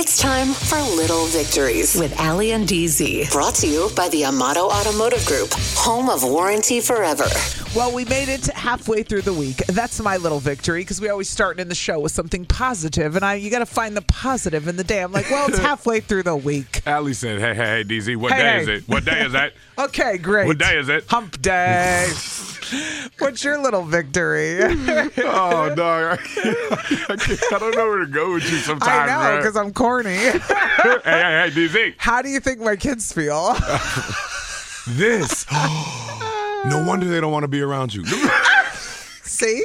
It's time for Little Victories with Allie and DZ. Brought to you by the Amato Automotive Group, home of warranty forever. Well, we made it halfway through the week. That's my little victory because we always start in the show with something positive, and you got to find the positive in the day. I'm like, well, it's halfway through the week. Allie said, hey, DZ, what day is it? What day is that? Okay, great. What day is it? Hump day. What's your little victory? Oh, dog. I don't know where to go with you sometimes, I know, because I'm corny. hey, DZ. How do you think my kids feel? This. No wonder they don't want to be around you. See?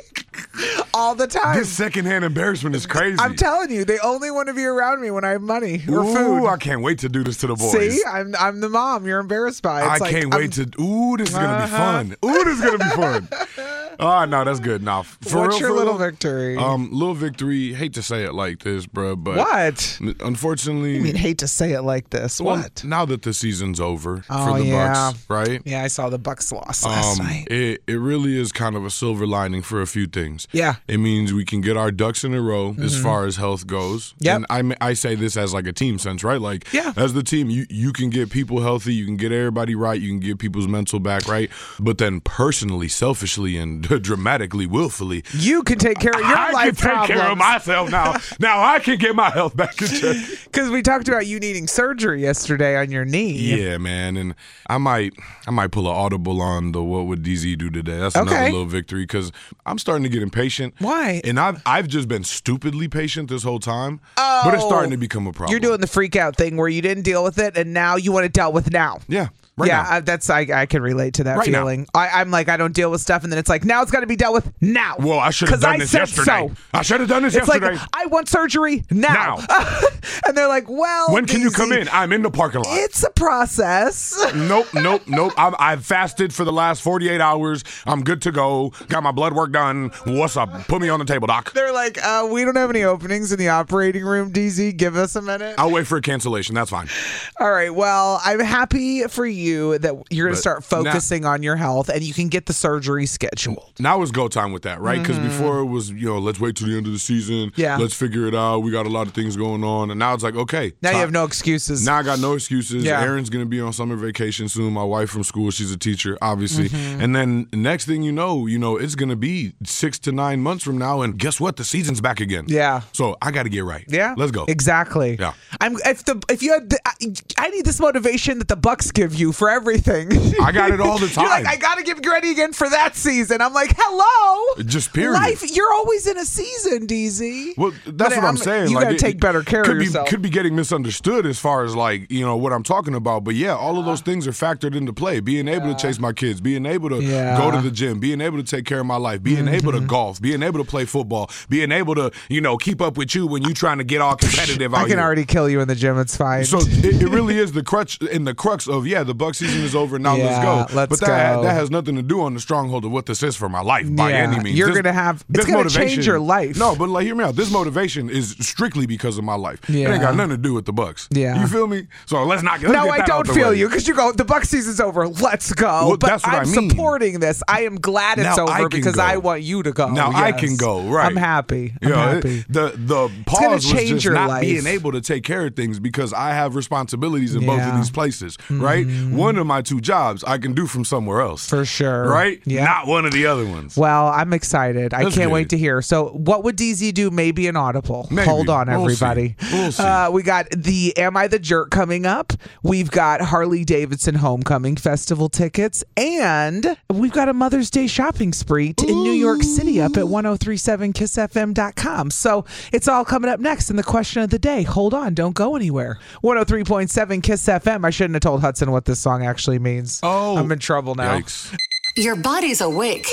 All the time. This secondhand embarrassment is crazy. I'm telling you, they only want to be around me when I have money or food. I can't wait to do this to the boys. See? I'm the mom you're embarrassed by. I can't wait to. This is going to be fun. This is going to be fun. Oh, no, that's good. Now, what's your little victory? Little victory, hate to say it like this, bro, but. What? Unfortunately. I mean, hate to say it like this. Well, what? Now that the season's over for the Bucks, right? Yeah, I saw the Bucks loss last night. It really is kind of a silver lining for a few things. Yeah. It means we can get our ducks in a row as far as health goes. Yep. And I say this as like a team sense, right? Like, as the team, you can get people healthy, you can get everybody right, you can get people's mental back right. But then personally, selfishly, and dramatically, willfully, you can take care of your life problems. I can take care of myself now. Now I can get my health back in check. Because we talked about you needing surgery yesterday on your knee. Yeah, man. And I might pull an audible on the what would DZ do today. That's another little victory because I'm starting to get impatient. Why? And I've just been stupidly patient this whole time. Oh, but it's starting to become a problem. You're doing the freak out thing where you didn't deal with it and now you want it dealt with now. Yeah. Right now. I can relate to that feeling. I'm like, I don't deal with stuff, and then it's like, now it's got to be dealt with now. Well, I should have done this yesterday. I should have done this yesterday. Like, I want surgery now. And they're like, well, when can you come in? I'm in the parking lot. It's a process. Nope. I've fasted for the last 48 hours. I'm good to go. Got my blood work done. What's up? Put me on the table, doc. They're like, we don't have any openings in the operating room, DZ. Give us a minute. I'll wait for a cancellation. That's fine. All right. Well, I'm happy for you that you're going to start focusing on your health and you can get the surgery scheduled. Now is go time with that, right? Because before it was, let's wait till the end of the season. Yeah. Let's figure it out. We got a lot of things going on. And now it's like, okay. Now you have no excuses. Now I got no excuses. Yeah. Aaron's going to be on summer vacation soon. My wife from school, she's a teacher, obviously. And then next thing you know, it's going to be 6 to 9 months from now. And guess what? The season's back again. Yeah. So I got to get right. Yeah. Let's go. Exactly. Yeah. I need this motivation that the Bucks give you for everything. I got it all the time. You're like, I got to get ready again for that season. I'm like, hello. Just period. Life, you're always in a season, DZ. Well, that's what I'm saying. You got to take better care of yourself. Could be getting misunderstood as far as what I'm talking about. But yeah, all of those things are factored into play. Being able to chase my kids, being able to go to the gym, being able to take care of my life, being able to golf, being able to play football, being able to, keep up with you when you trying to get all competitive out here. I can already kill you in the gym. It's fine. So it really is the crutch and the crux of, the Buck season is over. Now let's go. But that has nothing to do on the stronghold of what this is for my life by any means. You're going to have, it's going to change your life. No, but hear me out. This motivation is strictly because of my life. Yeah. It ain't got nothing to do with the Bucks. Yeah. You feel me? So let's not get No, I don't feel you because you go, the Buck season's over. Let's go. Well, but that's what I'm supporting this. I am glad it's over because I want you to go. Now I can go, right. I'm happy. I'm happy. The pause was just not being able to take care of things because I have responsibilities in both of these places, right? One of my 2 jobs I can do from somewhere else. For sure. Right? Yeah. Not one of the other ones. Well, I'm excited. I can't wait to hear. So what would DZ do? Maybe an audible. Maybe. Hold on, everybody. We'll see. We got the Am I the Jerk coming up. We've got Harley Davidson Homecoming Festival tickets. And we've got a Mother's Day shopping spree in New York City up at 1037kissfm.com. So it's all coming up next in the question of the day. Hold on. Don't go anywhere. 103.7 Kiss FM. I shouldn't have told Hudson what this song actually means. Oh. I'm in trouble now. Yikes. Your body's awake,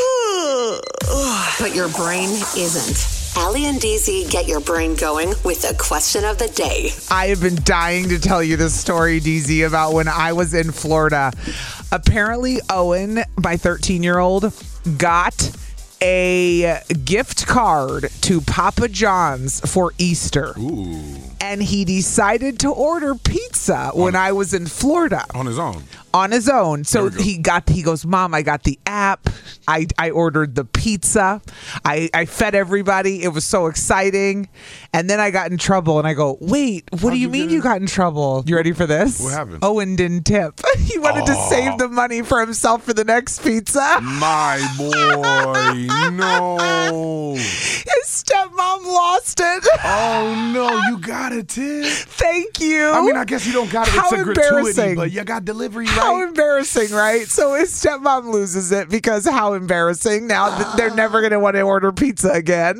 but your brain isn't. Allie and DZ get your brain going with the question of the day. I have been dying to tell you this story, DZ, about when I was in Florida. Apparently, Owen, my 13-year-old, got a gift card to Papa John's for Easter. Ooh. And he decided to order pizza when I was in Florida. On his own. on his own. So he goes, Mom, I got the app. I ordered the pizza. I fed everybody. It was so exciting. And then I got in trouble, and I go, wait, what do you mean you got in trouble? You ready for this? What happened? Owen didn't tip. He wanted to save the money for himself for the next pizza. My boy, no. His stepmom lost it. Oh, no, you got a tip. Thank you. I mean, I guess you don't got it. It's How a gratuity, embarrassing. but you got delivery, right? How embarrassing, right? So his stepmom loses it because how embarrassing. Now they're never going to want to order pizza again.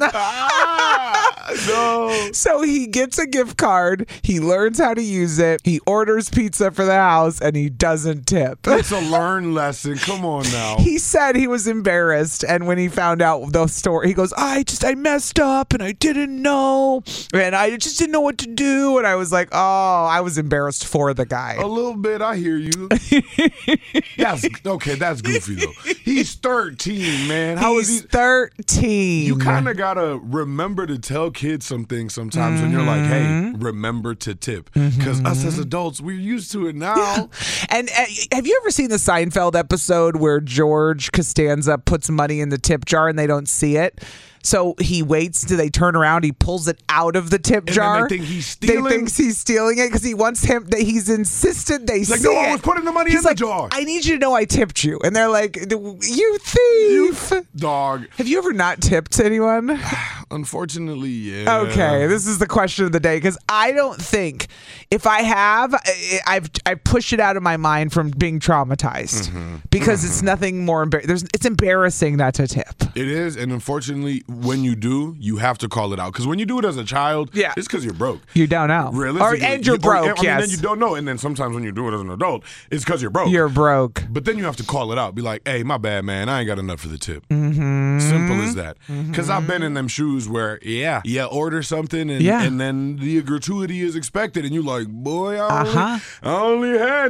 No. So he gets a gift card. He learns how to use it. He orders pizza for the house, and he doesn't tip. It's a learn lesson. Come on now. He said he was embarrassed, and when he found out the story, he goes, I messed up, and I didn't know, and I just didn't know what to do. And I was like, oh, I was embarrassed for the guy. A little bit, I hear you. That's goofy though. He's 13, man. How is he? 13. You kind of gotta remember to tell kids some things sometimes when you're like, hey, remember to tip. Because us as adults, we're used to it now. Yeah. And have you ever seen the Seinfeld episode where George Costanza puts money in the tip jar and they don't see it? So he waits till they turn around. He pulls it out of the tip jar. And then they think he's stealing. They think he's stealing it because he wants him. He's insisted they see no, it. I was putting the money in the jar. I need you to know I tipped you. And they're like, you thief. Dog. Have you ever not tipped anyone? Unfortunately, yeah. Okay, this is the question of the day because I don't think if I have, I push it out of my mind from being traumatized because it's nothing more embarrassing. It's embarrassing not to tip. It is, and unfortunately, when you do, you have to call it out. Because when you do it as a child, it's because you're broke. You don't know. Realistically. And you're broke, and then you don't know. And then sometimes when you do it as an adult, it's because you're broke. You're broke. But then you have to call it out. Be like, hey, my bad, man. I ain't got enough for the tip. Simple as that. Because I've been in them shoes where, order something and then the gratuity is expected. And you're like, boy, I only had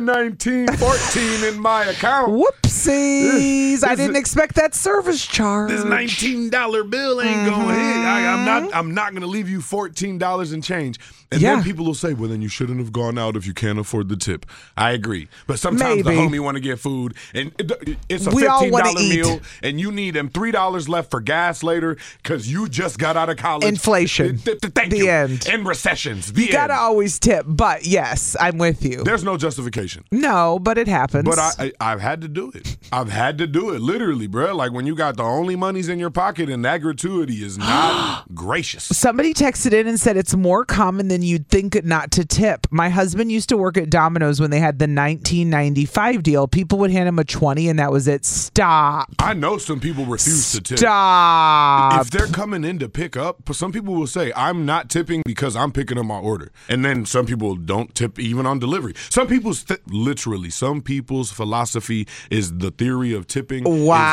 14 in my account. Whoopsies. I didn't expect that service charge. This $19 bill ain't going to hit. I'm not going to leave you $14 and change. And then people will say, well, then you shouldn't have gone out if you can't afford the tip. I agree. But sometimes the homie want to get food, and it's a $15 meal, and you need them $3 left for gas later because you just got out of college. Inflation. Thank the you. End. And recessions. You got to always tip. But, yes, I'm with you. There's no justification. No, but it happens. But I've had to do it. I've had to do it, literally, bro. Like when you got the only monies in your pocket and that gratuity is not gracious. Somebody texted in and said it's more common than you'd think not to tip. My husband used to work at Domino's when they had the 1995 deal. People would hand him a 20 and that was it. Stop. I know some people refuse to tip. Stop. If they're coming in to pick up, some people will say, I'm not tipping because I'm picking up my order. And then some people don't tip even on delivery. Some people's some people's philosophy is the theory of tipping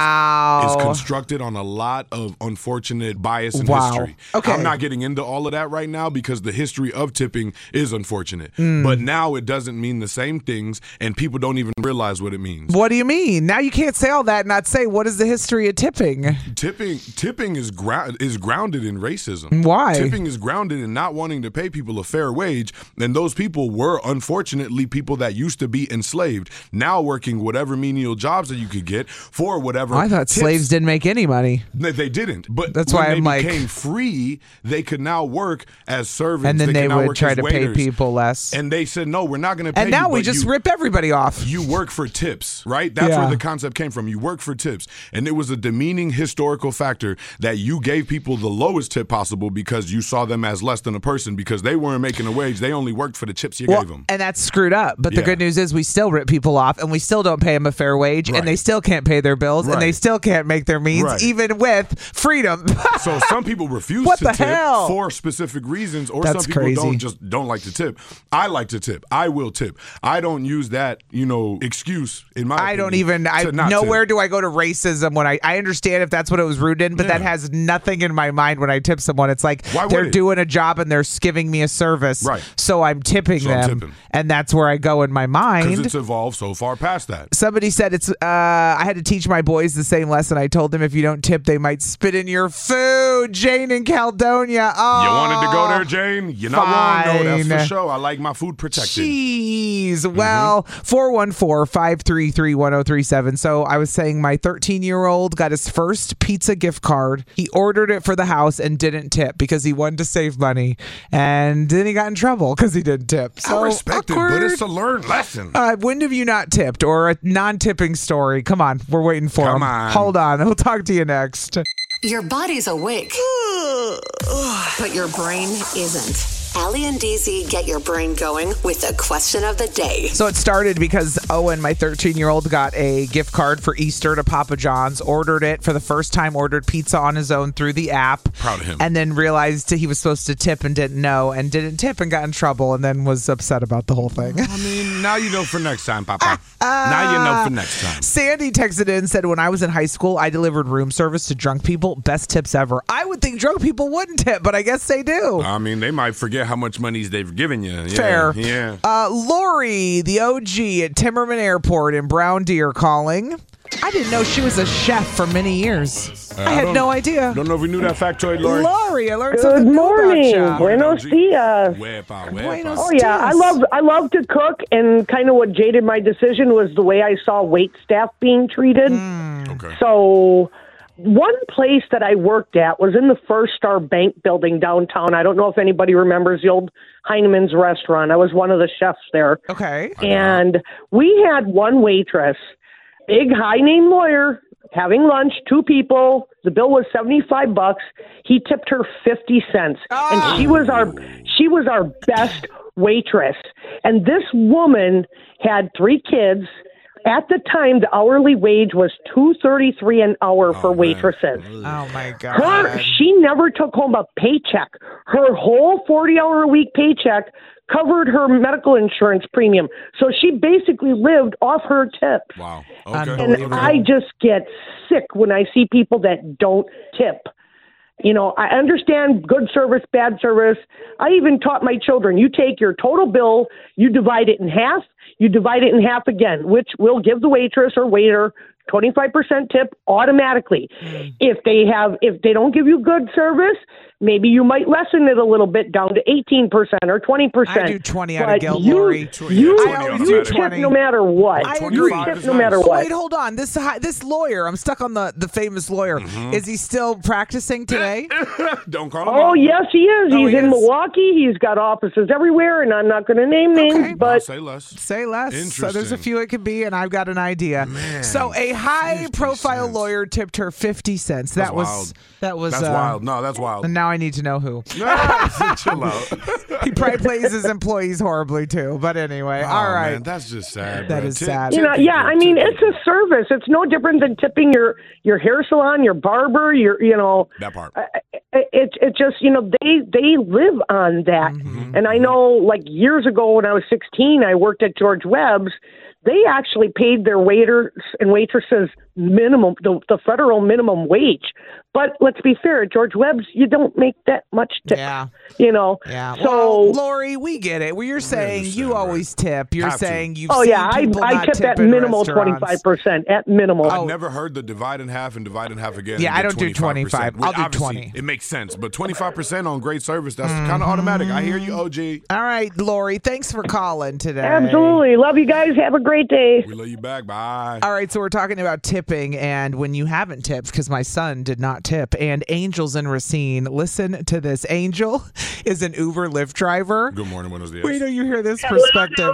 is constructed on a lot of unfortunate bias in history. Okay. I'm not getting into all of that right now because the history of tipping is unfortunate. But now it doesn't mean the same things and people don't even realize what it means. What do you mean? Now you can't say all that and not say what is the history of tipping? Tipping is grounded in racism. Why? Tipping is grounded in not wanting to pay people a fair wage, and those people were unfortunately people that used to be enslaved, now working whatever menial jobs that you could get for whatever. I thought slaves didn't make any money. They didn't, but that's why when they became free, they could now work as servants. And then they would try to pay people less. And they said, no, we're not going to pay you. And now we just rip everybody off. You work for tips, right? That's where the concept came from. You work for tips. And it was a demeaning historical factor that you gave people the lowest tip possible because you saw them as less than a person because they weren't making a wage. They only worked for the chips you gave them. And that's screwed up. But the good news is we still rip people off and we still don't pay them a fair wage and they still can't pay their bills and they still can't make their means even with freedom. So some people refuse to tip for specific reasons or some people don't like to tip. I like to tip. I will tip. I don't use that, excuse in my opinion. Nowhere do I go to racism when I understand if that's what it was rooted in, but that has nothing in my mind when I tip someone. It's like they're doing a job and they're giving me a service, right? So I'm tipping them, and that's where I go in my mind. Because it's evolved so far past that. Somebody said I had to teach my boys the same lesson. I told them if you don't tip, they might spit in your food. Jane in Caledonia. Oh, you wanted to go there, Jane? You're not wrong, though. That's for sure. I like my food protected. Jeez. Well, 414-533-1037. So I was saying my 13-year-old got his first pizza gift card. He ordered it for the house and didn't tip because he wanted to save money. And then he got in trouble because he didn't tip. So I respect it, but it's a learned lesson. When have you not tipped, or a non-tipping story? Come on. We're waiting for him. Come on. Hold on. We'll talk to you next. Your body's awake, but your brain isn't. Allie and DZ get your brain going with the question of the day. So it started because Owen, my 13-year-old, got a gift card for Easter to Papa John's, ordered it for the first time, ordered pizza on his own through the app. Proud of him. And then realized he was supposed to tip and didn't know, and didn't tip and got in trouble, and then was upset about the whole thing. I mean, now you know for next time, Papa. Now you know for next time. Sandy texted in and said, when I was in high school, I delivered room service to drunk people. Best tips ever. I would think drunk people wouldn't tip, but I guess they do. I mean, they might forget how much money they've given you. Yeah, fair. Yeah. Lori, the OG at Timmerman Airport in Brown Deer, calling. I didn't know she was a chef for many years. I had no idea. Don't know if we knew that factoid, Lori. Lori, I learned something Good new morning. about you. Buenos dias. Buenos Oh yeah, dias. I love to cook, and kind of what jaded my decision was the way I saw wait staff being treated. Okay. So one place that I worked at was in the First Star Bank building downtown. I don't know if anybody remembers the old Heinemann's restaurant. I was one of the chefs there. Okay. And we had one waitress, big high-name lawyer, having lunch, 2 people. The bill was $75. He tipped her 50 cents. And she was our best waitress. And this woman had 3 kids. At the time, the hourly wage was $2.33 an hour for waitresses. Oh my God! She never took home a paycheck. Her whole 40-hour-a-week paycheck covered her medical insurance premium. So she basically lived off her tip. Wow! Okay. And I just get sick when I see people that don't tip. You know, I understand good service, bad service. I even taught my children, you take your total bill, you divide it in half, you divide it in half again, which will give the waitress or waiter 25% tip automatically. If they don't give you good service, maybe you might lessen it a little bit down to 18% or 20%. I do 20 out of guilt, Lori. You tip no matter what. I agree. You tip no matter what. Wait, hold on. This lawyer, I'm stuck on the famous lawyer. Is he still practicing today? Don't call him Oh, out. yes, he is. Oh, He's in Milwaukee. He's got offices everywhere, and I'm not going to name names, but Say less. Say less. Interesting. So there's a few it could be, and I've got an idea. Man, so a high-profile lawyer tipped her 50 cents. That was That's wild. No, that's wild. And now I need to know who. Chill out. He probably plays his employees horribly too. But anyway, all right. Man, that's just sad. That bro. is sad. you know, yeah. I mean, it's a service. It's no different than tipping your hair salon, your barber, that part. It's just, they live on that. And I know, like, years ago when I was 16, I worked at George Webb's. They actually paid their waiters and waitresses minimum, the federal minimum wage. But let's be fair, at George Webb's, you don't make that much tip. Yeah. Yeah. So, well, Lori, we get it. Well, you're saying you always tip. You're saying you've seen people I not tip tip at in minimal restaurants. 25%. At minimal. I've never heard the divide in half and divide in half again. Yeah, and I don't do 25. Which I'll do obviously 20. It makes sense, but 25% on great service, that's kind of automatic. I hear you, OG. All right, Lori, thanks for calling today. Absolutely. Love you guys. Have a great day. We love you back. Bye. All right, so we're talking about tipping and when you haven't tipped, because my son did not tip. And Angel's in Racine. Listen to this. Angel is an Uber Lyft driver. Good morning, buenos dias. Wait till you hear this perspective.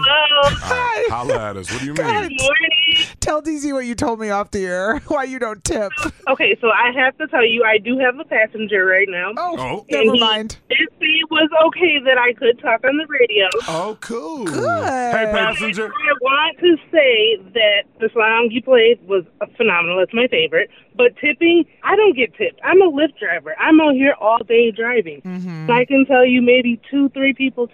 Hi. Holla at us. What do you mean? Good morning. Tell DZ what you told me off the air, why you don't tip. Okay, so I have to tell you, I do have a passenger right now. Oh, and never mind. It was okay that I could talk on the radio. Oh, cool. Good. Hey, passenger. I want to say that the song you played was phenomenal. It's my favorite. But tipping, I don't get tipped. I'm a Lyft driver. I'm out here all day driving. So I can tell you maybe 2-3 people tip.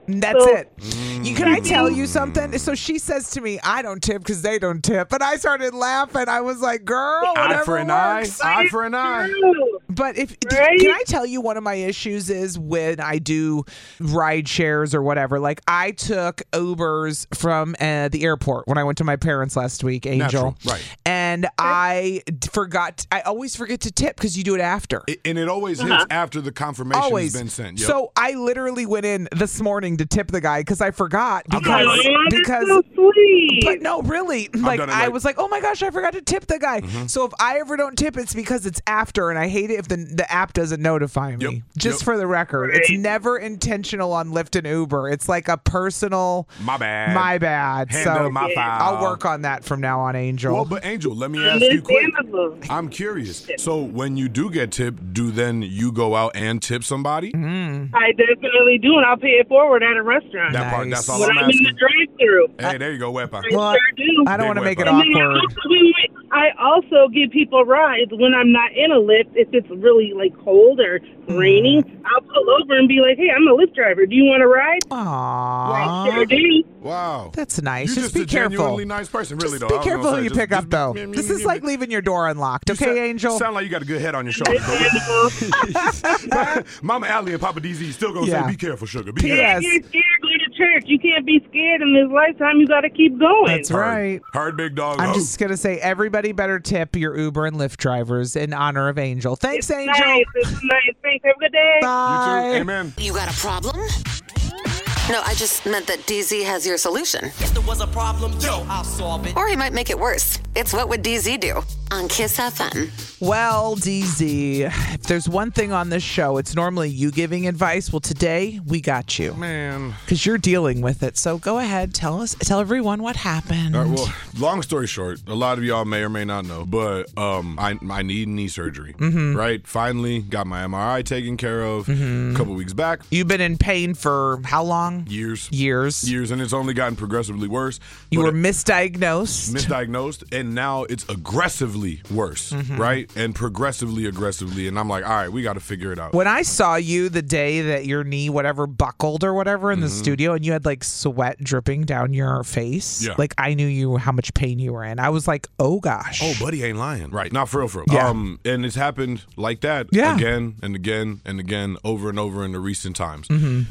That's So- it. Can I tell you something? So she says to me, I don't tip because they don't tip. And I started laughing. I was like, girl, whatever Eye for an eye. works. Eye for an eye. True. But Right? can I tell you one of my issues is when I do ride shares or whatever. Like I took Ubers from the airport when I went to my parents last week, Angel. Natural, right. And I forgot. I always forget to tip because you do it after. And it always hits after the confirmation Always has been sent. Yep. So I literally went in this morning to tip the guy because I forgot because That's so sweet. but no, really, like done it I like- was like, oh my gosh, I forgot to tip the guy. So if I ever don't tip, it's because it's after, and I hate it if the app doesn't notify me. Yep, Just yep. for the record, it's never intentional on Lyft and Uber. It's like a personal. My bad. My bad. Hand So up my foul. I'll work on that from now on, Angel. Well, but Angel, let me ask you quick. Understandable. I'm curious. So when you do get tipped, do then you go out and tip somebody? I definitely do, and I'll pay it forward at a restaurant. That part. Nice. That's all When I'm I'm in the asking. drive-through. Hey, there you go, weapon. I Well, sure do. I don't want to Big make it whip. And then awkward. I also give people rides when I'm not in a Lyft. If it's really like cold or raining, I'll pull over and be like, "Hey, I'm a Lyft driver. Do you want to ride?" Aww. I sure do. Wow. That's nice. You're Just just be a careful. genuinely nice person, really, Just though. be I was gonna careful who say, you just- pick up, just- though. This is like leaving your door unlocked. Okay, Angel? Sound like you got a good head on your shoulders. Understandable. Mama Allie and Papa DZ still gonna Yeah. say, be careful, sugar. Be Yes. careful. You're scared, go to church. You can't be scared in this lifetime. You got to keep going. That's right. Heard, big dog. I'm Oh. just going to say everybody better tip your Uber and Lyft drivers in honor of Angel. Thanks, It's Angel. nice. It's nice. Thanks. Have a good day. You Bye. too. Amen. You got a problem? No, I just meant that DZ has your solution. If there was a problem, yo, I'll solve it. Or he might make it worse. It's What Would DZ Do on Kiss FM. Well, DZ, if there's one thing on this show, it's normally you giving advice. Well, today we got you Man. because you're dealing with it. So go ahead, tell everyone what happened. All right, well, long story short, a lot of y'all may or may not know, but I need knee surgery, right? Finally got my MRI taken care of a couple weeks back. You've been in pain for how long? Years, and it's only gotten progressively worse. You But were misdiagnosed. and now it's aggressively worse, right? And progressively aggressively, and I'm like, all right, we got to figure it out. When I saw you the day that your knee, whatever, buckled or whatever in the studio and you had like sweat dripping down your face, Yeah. like I knew how much pain you were in. I was like, oh gosh. Oh, buddy ain't lying. Right. Not for real. Yeah. And it's happened like that Yeah. again and again and again over and over in the recent times.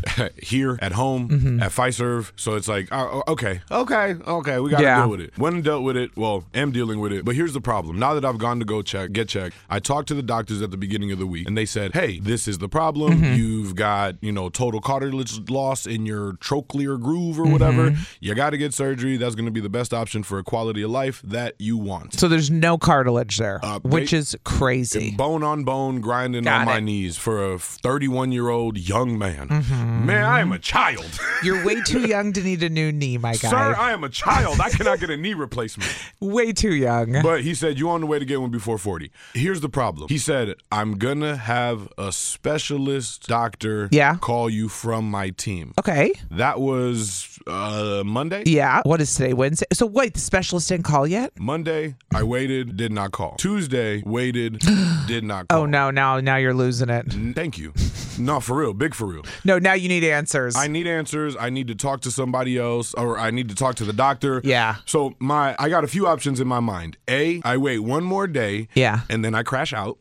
Here, at home, at Fiserv. So it's like, okay, we got to Yeah. deal with it. Went and dealt with it. Well, am dealing with it. But here's the problem. Now that I've gone to go get checked, I talked to the doctors at the beginning of the week, and they said, hey, this is the problem. You've got, total cartilage loss in your trochlear groove or whatever. You got to get surgery. That's going to be the best option for a quality of life that you want. So there's no cartilage there, which they- is crazy. Bone on bone, grinding Got on my it. knees for a 31-year-old young man. Man, I am a child. You're way too young to need a new knee, my guy. Sir, I am a child. I cannot get a knee replacement. Way too young. But he said, you on the way to get one before 40. Here's the problem. He said, I'm going to have a specialist doctor call you from my team. Okay. That was Monday? Yeah. What is today? Wednesday? So wait, the specialist didn't call yet? Monday, I waited, did not call. Tuesday, waited, did not call. Oh, no. Now you're losing it. Thank you. No, for real. Big for real. No, now you need answers. I need answers. I need to talk to somebody else, or I need to talk to the doctor. Yeah. So I got a few options in my mind. A, I wait one more day. Yeah. And then I crash out.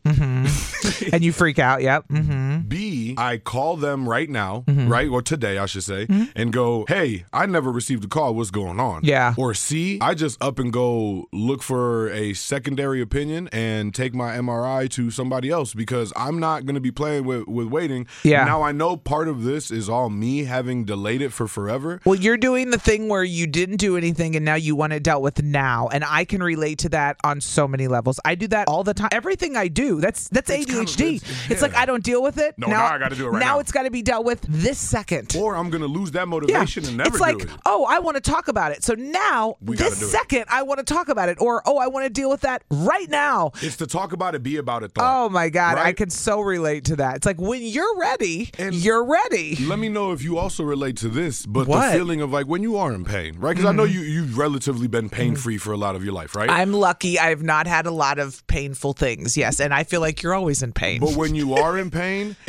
And you freak out. Yep. Mm-hmm. B, I call them right now, right? Or today, I should say, and go, hey, I never received a call. What's going on? Yeah. Or C, I just up and go look for a secondary opinion and take my MRI to somebody else because I'm not going to be playing with waiting. Yeah. Now, I know part of this is all me having delayed it for forever. Well, you're doing the thing where you didn't do anything and now you want it dealt with now. And I can relate to that on so many levels. I do that all the time. Everything I do, that's ADHD. It's like I don't deal with it. No, now I gotta do it right now. Now it's got to be dealt with this second. Or I'm going to lose that motivation and never it's like, do it. oh, I want to talk about it. So now, We gotta this do it. second, I want to talk about it. Or, oh, I want to deal with that right now. It's to talk about it, be about it thought. Oh, my God. I Right? can so relate to that. It's like when you're ready, And you're ready. Let me know if you also relate to this, but What? the feeling of like when you are in pain, right? Because I know you've relatively been pain-free for a lot of your life, right? I'm lucky. I've not had a lot of painful things. Yes. And I feel like you're always in pain. But when you are in pain and you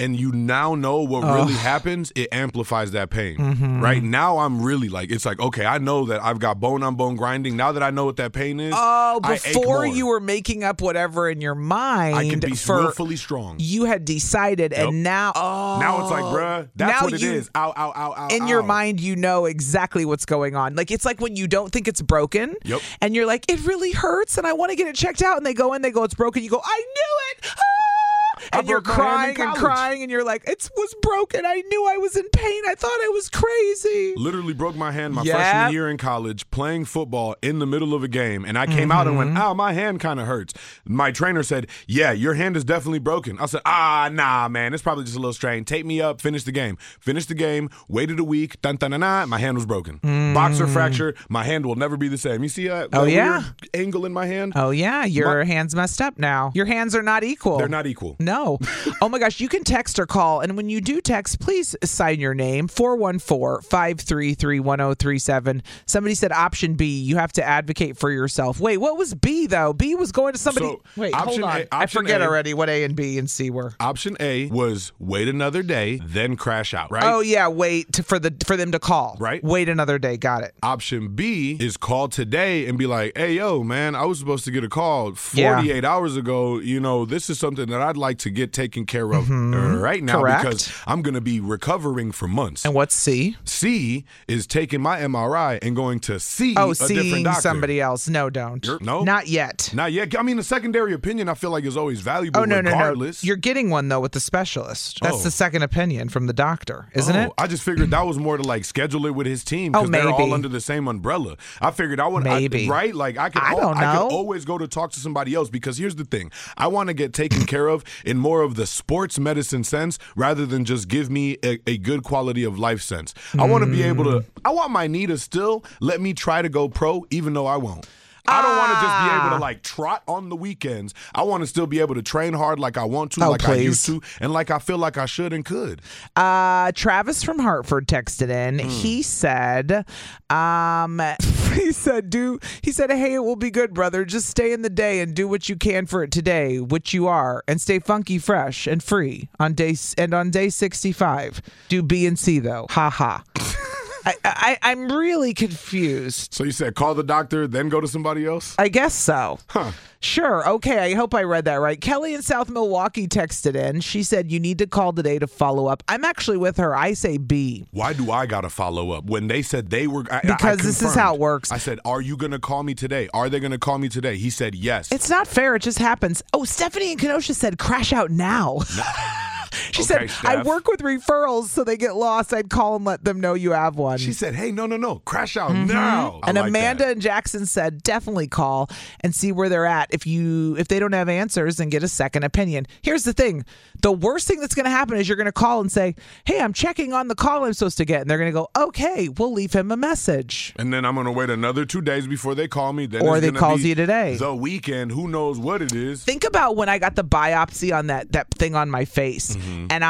now know what really happens, it amplifies that pain. Right now, I'm really like, it's like, okay, I know that I've got bone on bone grinding. Now that I know what that pain is, before you were making up whatever in your mind, I can be willfully strong. You had decided, and now, now it's like, bruh, that's what it is. Ow, ow, ow, ow. In your mind, you know exactly what's going on. Like, it's like when you don't think it's broken, and you're like, it really hurts, and I want to get it checked out, and they go in, they go, it's broken. You go, I knew it. And you're crying and crying, and you're like, it was broken. I knew I was in pain. I thought I was crazy. Literally broke my hand my freshman year in college playing football in the middle of a game. And I came out and went, ow, my hand kind of hurts. My trainer said, yeah, your hand is definitely broken. I said, nah, man, it's probably just a little strain. Take me up, finish the game. Finished the game, waited a week, my hand was broken. Boxer fracture, my hand will never be the same. You see that weird angle in my hand? Oh, yeah, your hand's messed up now. Your hands are not equal. They're not equal. No. Oh my gosh, you can text or call, and when you do text, please sign your name, 414-533-1037. Somebody said option B, you have to advocate for yourself. Wait, what was B though? B was going to somebody. Wait, hold on. I forget already what A and B and C were. Option A was wait another day, then crash out, right? Oh yeah, wait for them to call. Right. Wait another day, got it. Option B is call today and be like, hey, yo, man, I was supposed to get a call 48 hours ago. You know, this is something that I'd like to get taken care of right now because I'm going to be recovering for months. And what's C? C is taking my MRI and going to see a different doctor. Somebody else. No, don't. No? Not yet. Not yet. I mean, a secondary opinion I feel like is always valuable regardless. No. You're getting one, though, with the specialist. That's the second opinion from the doctor, isn't it? I just figured that was more to, like, schedule it with his team because they're all under the same umbrella. I figured I would, right? Like, I could always go to talk to somebody else because here's the thing. I want to get taken care of in more of the sports medicine sense rather than just give me a good quality of life sense. I want to be able to, I want my knee to still let me try to go pro even though I won't. I don't want to just be able to like trot on the weekends. I want to still be able to train hard like I want to, I used to, and like I feel like I should and could. Travis from Hartford texted in. He said, hey, it will be good, brother. Just stay in the day and do what you can for it today, which you are, and stay funky, fresh, and free on day 65. Do B and C though. Ha ha. I'm really confused. So you said call the doctor, then go to somebody else? I guess so. Huh. Sure. Okay. I hope I read that right. Kelly in South Milwaukee texted in. She said, you need to call today to follow up. I'm actually with her. I say B. Why do I got to follow up? When they said they were... Because this is how it works. I said, are you going to call me today? Are they going to call me today? He said yes. It's not fair. It just happens. Oh, Stephanie in Kenosha said crash out now. She said, Steph, I work with referrals, so they get lost. I'd call and let them know you have one. She said, hey, no. Crash out now. And Amanda in Jackson said, definitely call and see where they're at. If they don't have answers, then get a second opinion. Here's the thing. The worst thing that's going to happen is you're going to call and say, hey, I'm checking on the call I'm supposed to get. And they're going to go, okay, we'll leave him a message. And then I'm going to wait another 2 days before they call me. Then or they calls you today. The weekend. Who knows what it is. Think about when I got the biopsy on that thing on my face. And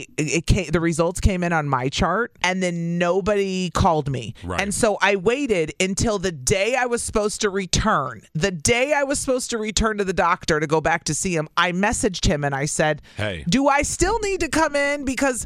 the results came in on my chart, and then nobody called me. Right. And so I waited until the day I was supposed to return. The day I was supposed to return to the doctor to go back to see him, I messaged him and I said, hey, do I still need to come in? Because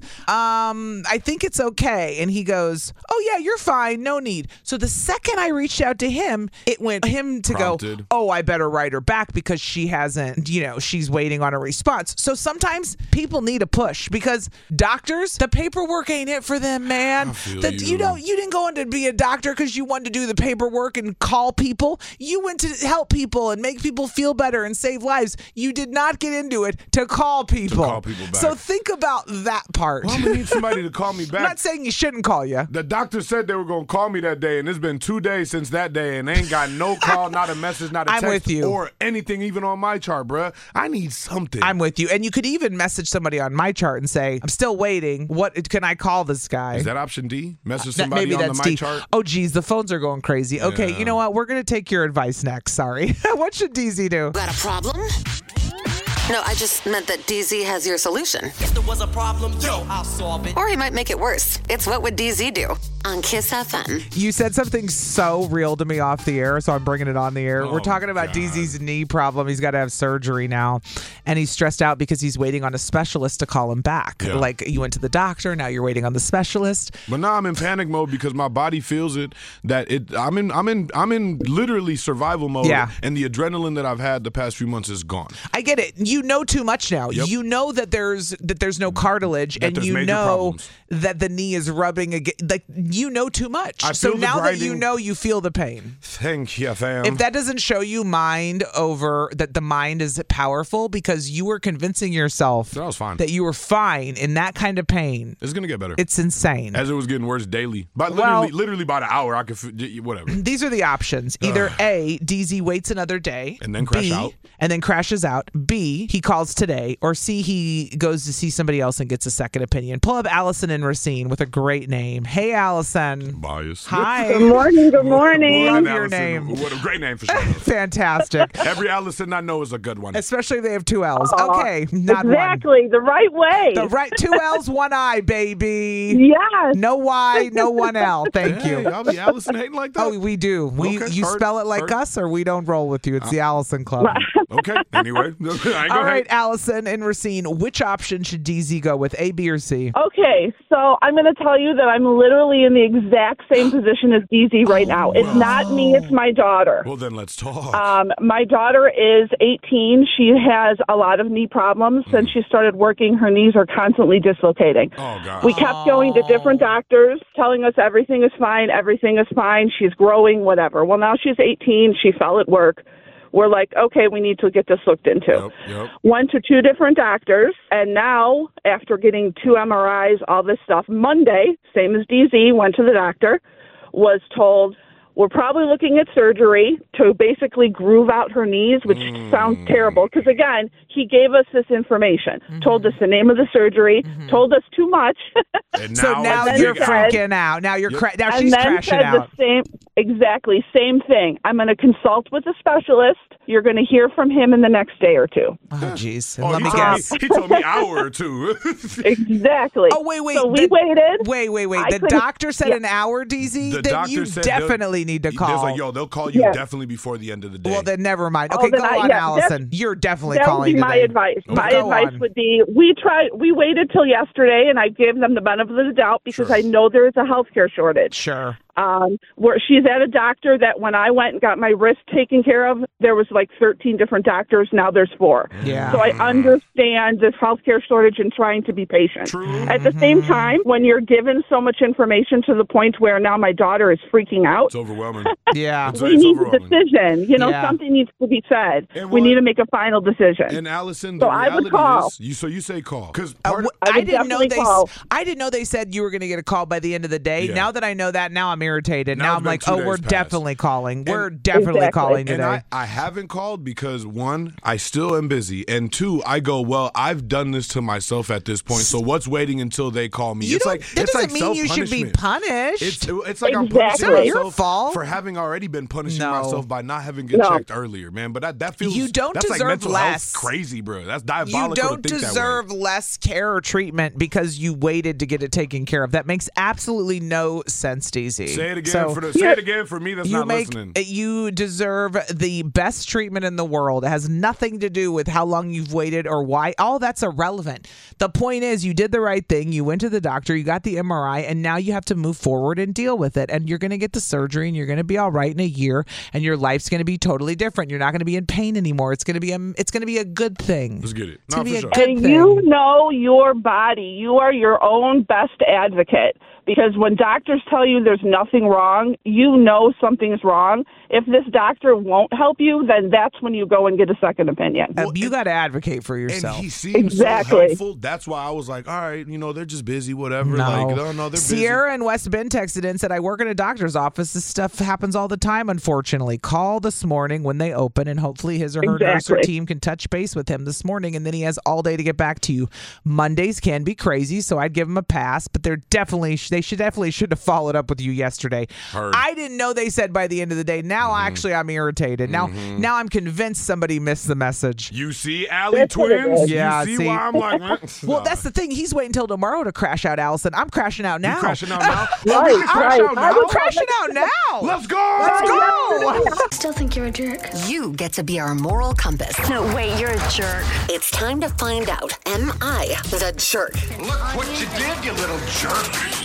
I think it's okay. And he goes, oh, yeah, you're fine. No need. So the second I reached out to him, it went him to Prompted. Go, oh, I better write her back because she hasn't, she's waiting on a response. So sometimes people need a push because doctors, the paperwork ain't it for them, man. You didn't go in to be a doctor because you wanted to do the paperwork and call people. You went to help people and make people feel better and save lives. You did not get into it to call people. Back. So think about that part. Well, I'm going to need somebody to call me back. I'm not saying you shouldn't call you. The doctor said they were going to call me that day, and it's been 2 days since that day, and they ain't got no call, not a message, not a text, I'm with you. Or anything even on my chart, bruh. I need something. I'm with you. And you could even message somebody on my chart and say, I'm still waiting. What can I call this guy? Is that option D? Message somebody on the my chart? Oh, geez, the phones are going crazy. Okay, you know what? We're going to take your advice next. Sorry. What should DZ do? Got a problem? No, I just meant that DZ has your solution. If there was a problem, I'll solve it. Or he might make it worse. It's What Would DZ Do? On Kiss FM. You said something so real to me off the air, so I'm bringing it on the air. We're talking about DZ's knee problem. He's got to have surgery now, and he's stressed out because he's waiting on a specialist to call him back. Yeah. Like, you went to the doctor, now you're waiting on the specialist. But now I'm in panic mode because my body feels it. I'm in literally survival mode. Yeah. And the adrenaline that I've had the past few months is gone. I get it. You know too much now. Yep. You know that there's no cartilage, That and there's you major know problems. that the knee is rubbing again. Like, you know too much. I So feel the now that you grinding. know, you feel the pain. Thank you, fam. If that doesn't show you that the mind is powerful because you were convincing yourself That was fine. that you were fine in that kind of pain, It's gonna get better. it's insane. As it was getting worse daily. But Well- literally by the hour, I could whatever. These are the options. Either A, DZ waits another day. And then crash B, out. And then crashes out. B, he calls today. Or C, he goes to see somebody else and gets a second opinion. Pull up Allison in Racine with a great name. Hey, Allison. Bias. Hi. Good morning. Love And your Allison, name. What a great name for sure. Fantastic. Every Allison I know is a good one. Especially if they have two L's. Okay, not Exactly, the right way. one. The right, two L's, one I, baby. Yes. No Y, no one L. Thank Hey, you. y'all be Allison hating like that? Oh, we do. Okay, You heard, spell it like heard. us, or we don't roll with you. It's the Allison Club. Okay. Anyway, I ain't All gonna right, hate. Allison in Racine, which option should DZ go with, A, B, or C? Okay, so I'm going to tell you that I'm literally in the exact same position as DZ right now. It's not me, it's my daughter. Well, then let's talk. My daughter is 18. She has a lot of knee problems. Since she started working, her knees are constantly dislocating. Oh, God. We kept going to different doctors, telling us everything is fine, she's growing, whatever. Well, now she's 18. She fell at work. We're like, okay, we need to get this looked into. Yep. Went to 2 different doctors, and now, after getting 2 MRIs, all this stuff, Monday, same as DZ, went to the doctor, was told, we're probably looking at surgery to basically groove out her knees, which sounds terrible, because, again, he gave us this information, told us the name of the surgery, told us too much. And So now then you're said- freaking out. Now you're now and she's then crashing said out. the same thing. I'm going to consult with a specialist. You're going to hear from him in the next day or 2. Oh, jeez. Oh, Let he me told guess. He told me an hour or 2. Exactly. Oh, wait. So we waited. Wait. I The couldn't- doctor said yeah. an hour, DZ? The Then doctor you said definitely need to There's call. like, yo, they'll call you Yeah. definitely before the end of the day. Well, then never mind. Oh, Okay, then go I- on, yeah, Allison. You're definitely That would calling be my today. advice. My Go advice on. would be we waited till yesterday, and I gave them the benefit of the doubt because Sure. I know there is a healthcare shortage. Sure. Where she's at a doctor that when I went and got my wrist taken care of, there was like 13 different doctors. Now there's 4. Yeah. So I understand this healthcare shortage and trying to be patient. True. At the same time, when you're given so much information to the point where now my daughter is freaking out, It's overwhelming. Yeah. It's we need a overwhelming. decision. Yeah. Something needs to be said. And We what- need to make a final decision. And Allison, the So I would reality call. is, you say call because I I would didn't know definitely call. I didn't know they said you were going to get a call by the end of the day. Yeah. Now that I know that, now I'm irritated. Now Now it's I'm been like, 2 oh, days we're past. definitely calling. We're And- definitely Exactly. calling And today. I haven't called because 1, I still am busy, and 2, I go, well, I've done this to myself at this point, so what's waiting until they call me? You It's don't- like that it's doesn't like mean you should be self-punishment. punished. It's like I'm Exactly. punishing It's not your myself fault. for having already been punishing No. myself by not having get No. checked earlier, man. But that feels You don't that's deserve like mental less. health crazy, bro. That's You diabolical. don't to think deserve that way. less care or treatment because you waited to get it taken care of. That makes absolutely no sense, DZ. Say it again So, say it again for me. That's you not make listening. you deserve the best treatment in the world. It has nothing to do with how long you've waited or why. All that's irrelevant. The point is you did the right thing. You went to the doctor, you got the MRI, and now you have to move forward and deal with it. And you're going to get the surgery and you're going to be all right in a year and your life's going to be totally different. You're not going to be in pain anymore. It's going to be a good thing. Let's get it. It's No, gonna be for a sure. good And thing. you know your body. You are your own best advocate. Because when doctors tell you there's nothing wrong, you know something's wrong. If this doctor won't help you, then that's when you go and get a second opinion. You got to advocate for yourself. And he seems Exactly. so helpful. That's why I was like, all right, they're just busy, whatever. Like, no, they're busy. Sierra in West Bend texted in and said, I work in a doctor's office. This stuff happens all the time, unfortunately. Call this morning when they open, and hopefully his or her nurse or Exactly. team can touch base with him this morning, and then he has all day to get back to you. Mondays can be crazy, so I'd give him a pass, but they should have followed up with you yesterday. yesterday. Heard. I didn't know they said by the end of the day. Now, actually, I'm irritated. Now I'm convinced somebody missed the message. You see, Allie twins? Yeah, you see see? why I'm like, Well, that's the thing. He's waiting until tomorrow to crash out, Allison. I'm crashing out now. You crashing out now? Right, right. I'm crashing out now. Let's go! Still think you're a jerk. You get to be our moral compass. No, wait, you're a jerk. It's time to find out, am I the jerk? Look what you did, you little jerk.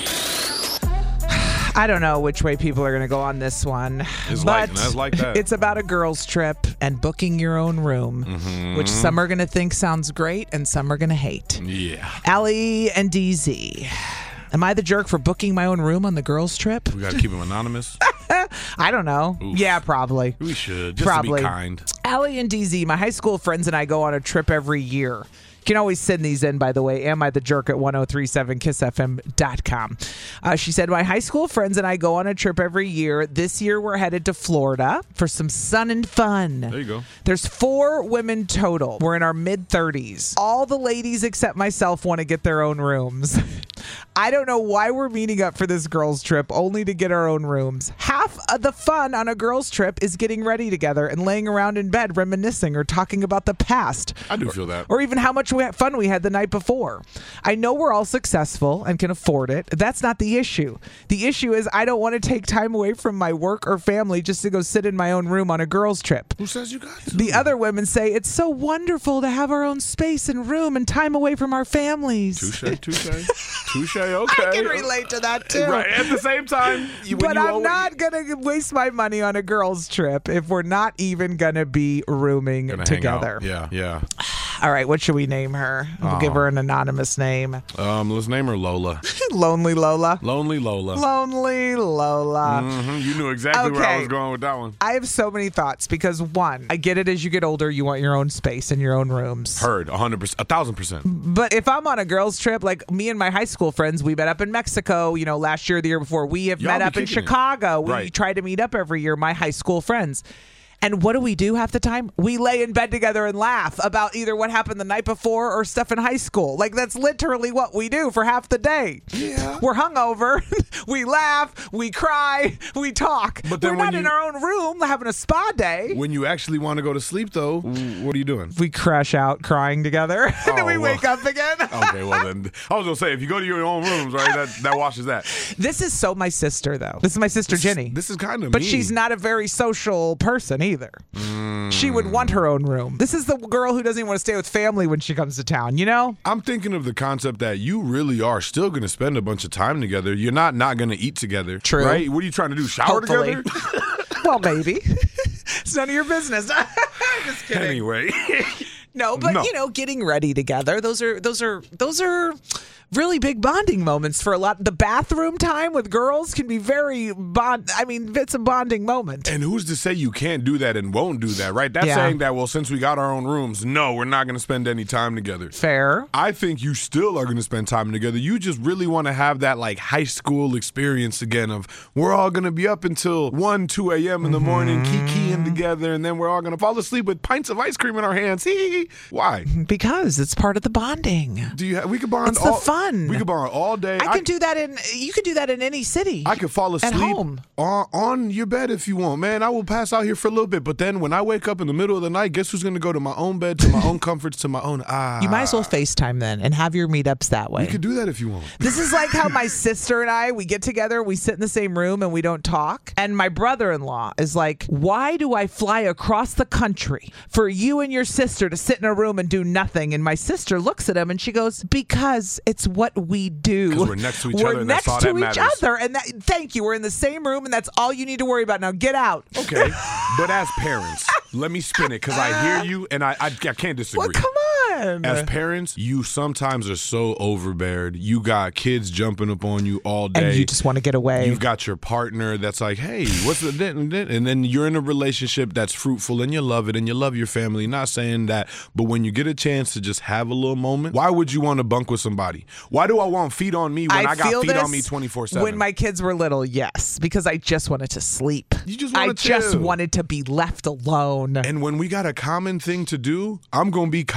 I don't know which way people are going to go on this one. It's but like that. It's about a girls' trip and booking your own room, which some are going to think sounds great and some are going to hate. Yeah. Allie and DZ. Am I the jerk for booking my own room on the girls' trip? We got to keep him anonymous. I don't know. Oof. Yeah, probably. We should, just Probably. to be kind. Allie and DZ, my high school friends and I go on a trip every year. You can always send these in, by the way. Am I the jerk at 1037kissfm.com. She said, my high school friends and I go on a trip every year. This year we're headed to Florida for some sun and fun. There you go. There's 4 women total. We're in our mid-30s. All the ladies except myself want to get their own rooms. I don't know why we're meeting up for this girls' trip only to get our own rooms. Half of the fun on a girls' trip is getting ready together and laying around in bed reminiscing or talking about the past. I do feel that. Or even how much fun we had the night before. I know we're all successful and can afford it. That's not the issue. The issue is I don't want to take time away from my work or family just to go sit in my own room on a girls' trip. Who says you got to? The other women say it's so wonderful to have our own space and room and time away from our families. Touche, okay. I can relate to that too. Right, at the same time. But I'm not going to waste my money on a girls' trip if we're not even going to be rooming together. Yeah. All right, what should we name her? We'll give her an anonymous name. Let's name her Lola. Lonely Lola. Lonely Lola. Lonely Lola. You knew exactly where I was going with that one. I have so many thoughts because, one, I get it as you get older, you want your own space and your own rooms. Heard, 100%, 1,000%. But if I'm on a girls' trip, like me and my high school friends, we met up in Mexico, last year, the year before. We have met up in Chicago. We try to meet up every year, my high school friends. And what do we do half the time? We lay in bed together and laugh about either what happened the night before or stuff in high school. Like, that's literally what we do for half the day. Yeah. We're hungover. We laugh. We cry. We talk. But then we're not in our own room having a spa day. When you actually want to go to sleep, though, what are you doing? We crash out crying together. And then we wake up again. Okay, well, then, I was going to say, if you go to your own rooms, right, that washes that. This is so my sister, though. This is my sister, Jenny. This is kind of But she's not a very social person either. She would want her own room. This is the girl who doesn't even want to stay with family when she comes to town, I'm thinking of the concept that you really are still going to spend a bunch of time together. You're not going to eat together. True. Right? What are you trying to do? Shower together? Well, maybe. It's none of your business. Just kidding. Anyway. No, but getting ready together. Those are really big bonding moments for a lot. The bathroom time with girls can be very it's a bonding moment. And who's to say you can't do that and won't do that, right? That's saying that, well, since we got our own rooms, no, we're not going to spend any time together. Fair. I think you still are going to spend time together. You just really want to have that like high school experience again of we're all going to be up until 1, 2 a.m. in the morning, kikiing together, and then we're all going to fall asleep with pints of ice cream in our hands. Why? Because it's part of the bonding. We could bond it's the fun. We could bond all day. You can do that in any city. I could fall asleep at home. On your bed if you want. Man, I will pass out here for a little bit, but then when I wake up in the middle of the night, guess who's going to go to my own bed, to my own comforts, to my own You might as well FaceTime then and have your meetups that way. You could do that if you want. This is like how my sister and we get together, we sit in the same room and we don't talk. And my brother-in-law is like, why do I fly across the country for you and your sister to sit in a room and do nothing? And my sister looks at him and she goes, because it's what we do. Because we're next to each other. We're next to each other. And thank you. We're in the same room and that's all you need to worry about. Now get out. Okay. But as parents, let me spin it because I hear you and I can't disagree. Well, come on. As parents, you sometimes are so overbeared. You got kids jumping up on you all day. And you just want to get away. You've got your partner that's like, hey, what's the... And then you're in a relationship that's fruitful and you love it and you love your family. Not saying that, but when you get a chance to just have a little moment, why would you want to bunk with somebody? Why do I want feet on me when I got feet on me 24/7? When my kids were little, yes, because I just wanted to sleep. You just want to chill. I just wanted to be left alone. And when we got a common thing to do, I'm going to be commonly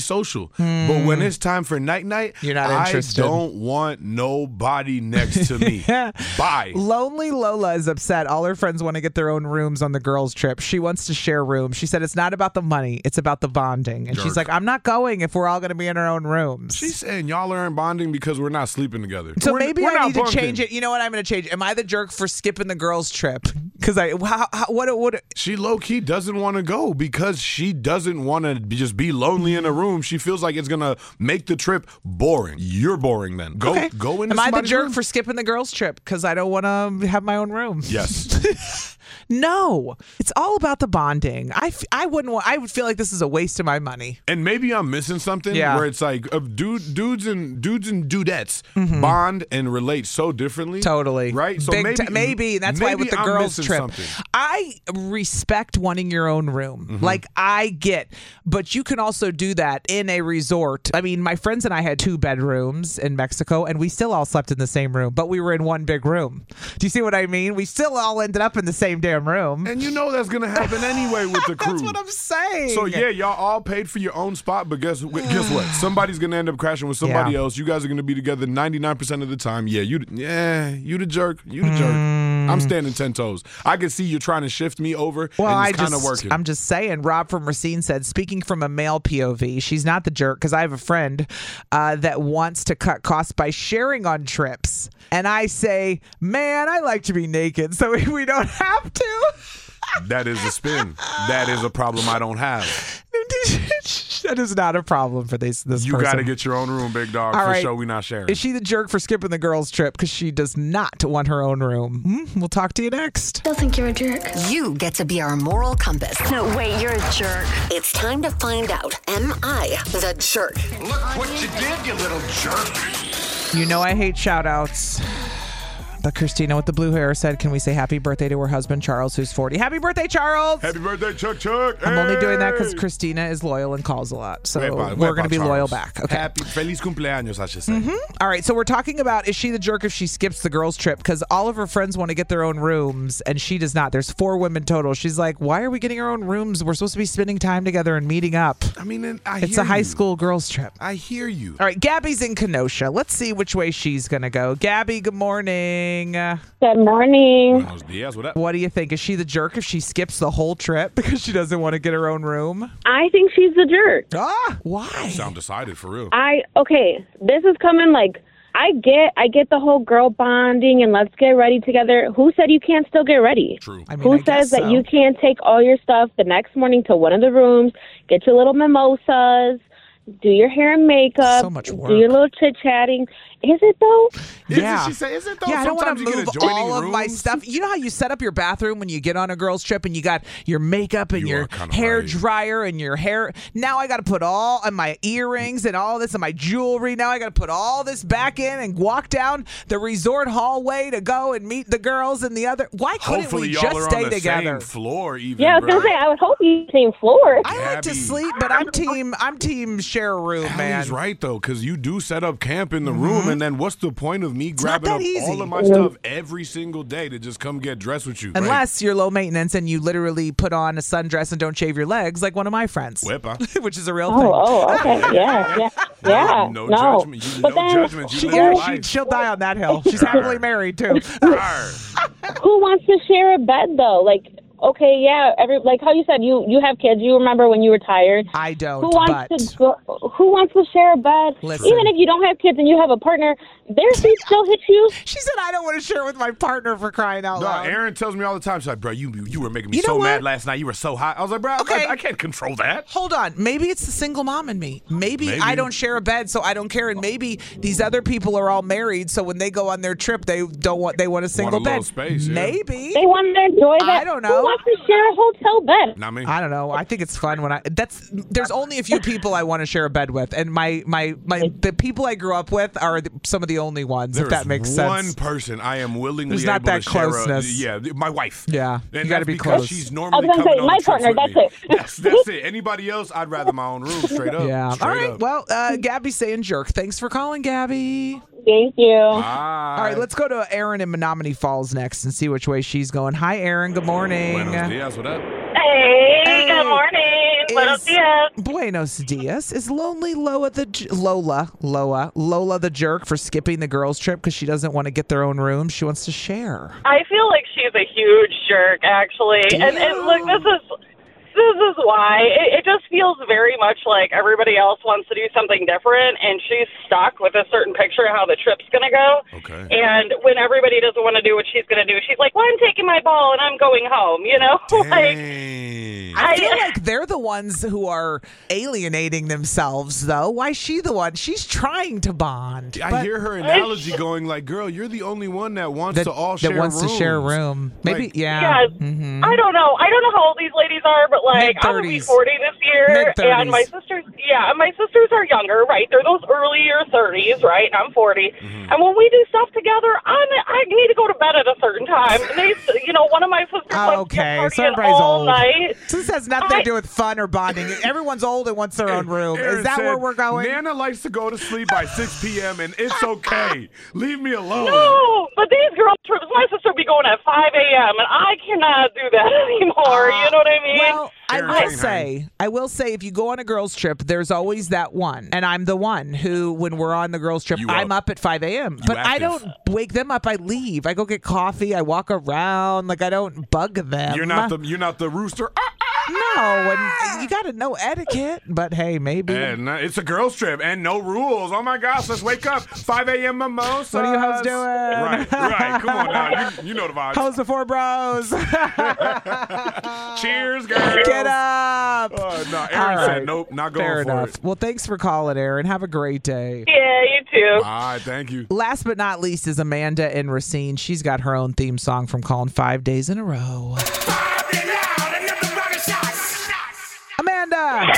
social. But when it's time for night-night, you're not interested. I don't want nobody next to me. Bye. Lonely Lola is upset. All her friends want to get their own rooms on the girls' trip. She wants to share rooms. She said it's not about the money. It's about the bonding. And she's like, I'm not going if we're all going to be in our own rooms. She's saying y'all aren't bonding because we're not sleeping together. So maybe I need to change it. You know what I'm going to change? Am I the jerk for skipping the girls' trip? Because what? She low-key doesn't want to go because she doesn't want to just be lonely in a room. She feels like it's going to make the trip boring. You're boring then. Go into Am I the jerk room? for skipping the girls' trip because I don't want to have my own room? Yes. No, it's all about the bonding. I would feel like this is a waste of my money. And maybe I'm missing something where it's like dudes and dudettes bond and relate so differently. Totally. Right? So maybe that's why with the girls trip. I respect wanting your own room. Like I get, but you can also do that in a resort. I mean, my friends and I had 2 bedrooms in Mexico and we still all slept in the same room, but we were in one big room. Do you see what I mean? We still all ended up in the same damn room. And you know that's going to happen anyway with the crew. That's what I'm saying. So yeah, y'all all paid for your own spot, but guess what? Somebody's going to end up crashing with somebody else. You guys are going to be together 99% of the time. Yeah, you the jerk. You the jerk. I'm standing 10 toes. I can see you trying to shift me over, and it's kind of working. I'm just saying. Rob from Racine said, speaking from a male POV, she's not the jerk because I have a friend that wants to cut costs by sharing on trips. And I say, man, I like to be naked, so we don't have to. That is a spin. That is a problem I don't have. That is not a problem for this You person. got to get your own room, big dog. All for right. sure, we not sharing. Is she the jerk for skipping the girls' trip because she does not want her own room? We'll talk to you next. They'll think you're a jerk. You get to be our moral compass. No, wait, you're a jerk. It's time to find out, am I the jerk? Look what you did, you little jerk. You know I hate shout-outs. But Christina with the blue hair said, can we say happy birthday to her husband, Charles, who's 40? Happy birthday, Charles! Happy birthday, Chuck. I'm only doing that because Christina is loyal and calls a lot. So we're going to be loyal back. Okay. Happy Feliz cumpleaños, I should say. All right, so we're talking about, is she the jerk if she skips the girls' trip? Because all of her friends want to get their own rooms, and she does not. There's 4 women total. She's like, why are we getting our own rooms? We're supposed to be spending time together and meeting up. I mean, it's a high school girls' trip. I hear you. All right, Gabby's in Kenosha. Let's see which way she's going to go. Gabby, good morning. Good morning. Buenos dias, what up? What do you think? Is she the jerk if she skips the whole trip because she doesn't want to get her own room? I think she's the jerk. Why? You sound decided for real. This is coming like I get the whole girl bonding and let's get ready together. Who said you can't still get ready? True. I mean, Who says that you can't take all your stuff the next morning to one of the rooms, get your little mimosas, do your hair and makeup, so much work. do your little chit-chatting. Is it though? Yeah. She say, is it though? Yeah, I don't want to Sometimes you move get adjoining all of my rooms. stuff. You know how you set up your bathroom when you get on a girls' trip and you got your makeup and You your are kinda hair right. dryer and your hair. Now I got to put all of my earrings and all this and my jewelry. Now I got to put all this back in and walk down the resort hallway to go and meet the girls and the other. Why couldn't Hopefully we y'all just are stay on the together? same floor even, Yeah, I was bro. gonna say I would hope you same floor. I like to Gabby. sleep, but I'm team share a room, man. Allie's right though, because you do set up camp in the room, and then what's the point of me not grabbing that up easy. all of my stuff every single day to just come get dressed with you? Unless you're low maintenance and you literally put on a sundress and don't shave your legs like one of my friends. Wepa. Which is a real thing. Okay. Yeah. No no. judgment. You But no then, judgment. You live life. She'll die on that hill. She's happily married too. Who wants to share a bed though? Like, okay, yeah, like how you said you have kids. You remember when you were tired. I don't. Who wants to share a bed? Listen. Even if you don't have kids and you have a partner, their feet still hit you. She said, "I don't want to share with my partner for crying out No, loud." Aaron tells me all the time. She's like, bro, you were making me You know so what? mad last night. You were so hot. I was like, bro, Okay. I can't control that. Hold on. Maybe it's the single mom in me. Maybe I don't share a bed, so I don't care. And maybe these other people are all married, so when they go on their trip, they want a single little bed. space, yeah. Maybe. They want to enjoy that. I don't know. Who wants to share a hotel bed? Not me. I don't know. I think it's fun when there's only a few people I want to share a bed with, and the people I grew up with are some of the only ones. If that makes sense. One person I am willingly There's not able that to share closeness. my wife. Yeah, And you got to that's be because close. She's I normally was gonna coming say, on my the trips partner, with that's me. it. That's it. Anybody else, I'd rather my own room, straight up. Yeah. Straight All right. up. Well, Gabby's saying jerk. Thanks for calling, Gabby. Thank you. All right, let's go to Erin in Menominee Falls next and see which way she's going. Hi, Erin. Good morning. Buenos dias, what up? Hey, good morning. Buenos dias. Buenos dias. Is Lonely Lola the jerk for skipping the girls' trip because she doesn't want to get their own room? She wants to share. I feel like she's a huge jerk, actually. And look, this is why. It just feels very much like everybody else wants to do something different, and she's stuck with a certain picture of how the trip's going to go. Okay. And when everybody doesn't want to do what she's going to do, she's like, well, I'm taking my ball and I'm going home, you know? I feel like they're the ones who are alienating themselves, though. Why is she the one? She's trying to bond. I hear her analogy going like, girl, you're the only one that wants to all share rooms. That wants to share a room. Maybe, Yes. Mm-hmm. I don't know how old these ladies are, but like, I'm going to be 40 this year. Mid-30s. And my sisters are younger, right? They're those earlier 30s, right? And I'm 40. Mm-hmm. And when we do stuff together, I need to go to bed at a certain time. And they, one of my sisters wants to party all night. So this has nothing to do with fun or bonding. Everyone's old and wants their own room. Aaron Is that where we're going? Nana likes to go to sleep by 6 p.m. and it's okay. Leave me alone. No, but these girl trips, my sister be going at 5 a.m. and I cannot do that anymore. You know what I mean? Well, I will say, if you go on a girls' trip, there's always that one. And I'm the one who, when we're on the girls' trip, I'm up at 5 a.m. But I don't wake them up. I leave. I go get coffee. I walk around. Like, I don't bug them. You're not the rooster. No, and you got to know etiquette. But hey, maybe. And it's a girls' trip and no rules. Oh my gosh, let's wake up. 5 a.m. mimosas. What are you hoes doing? Right. Come on now. You know the vibes. Hoes before bros. Cheers, girls. Get up. No, Aaron said nope, not going Fair for enough. it. Well, thanks for calling, Aaron. Have a great day. Yeah, you too. All right, thank you. Last but not least is Amanda in Racine. She's got her own theme song from calling 5 days in a row. Amanda!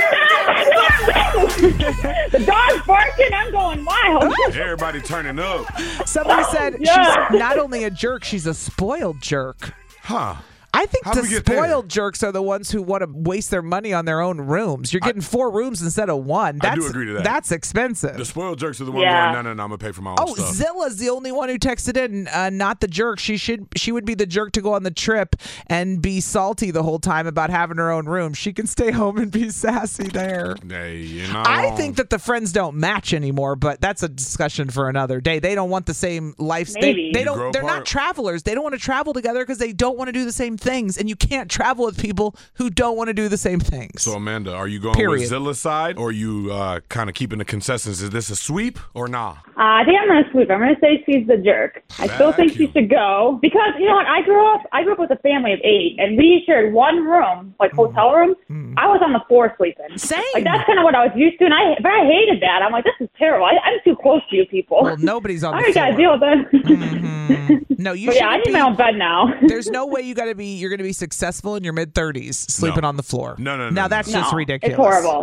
The dog's barking. I'm going wild. Everybody turning up. Somebody said she's not only a jerk, she's a spoiled jerk. Huh. I think the spoiled jerks are the ones who want to waste their money on their own rooms. You're getting 4 rooms instead of 1. I do agree to that. That's expensive. The spoiled jerks are the ones going, no, I'm going to pay for my own stuff. Zilla's the only one who texted in, not the jerk. She would be the jerk to go on the trip and be salty the whole time about having her own room. She can stay home and be sassy there. Hey, I think that the friends don't match anymore, but that's a discussion for another day. They don't want the same lifestyle. They're not travelers. They don't want to travel together because they don't want to do the same things, and you can't travel with people who don't want to do the same things. So, Amanda, are you going with Zilla's side, or are you kind of keeping the consensus? Is this a sweep or nah? I think I'm going to sweep. I'm going to say she's the jerk. I still think she should go because, you know what, I grew up with a family of 8, and we shared one room, like hotel room. I was on the floor sleeping. Same. Like, that's kind of what I was used to, but I hated that. I'm like, this is terrible. I'm too close to you people. Well, nobody's on the floor. I got to deal with that. No, you. I need my own bed now. There's no way you're going to be successful in your mid-30s sleeping on the floor. No. Now that's just ridiculous. It's horrible. All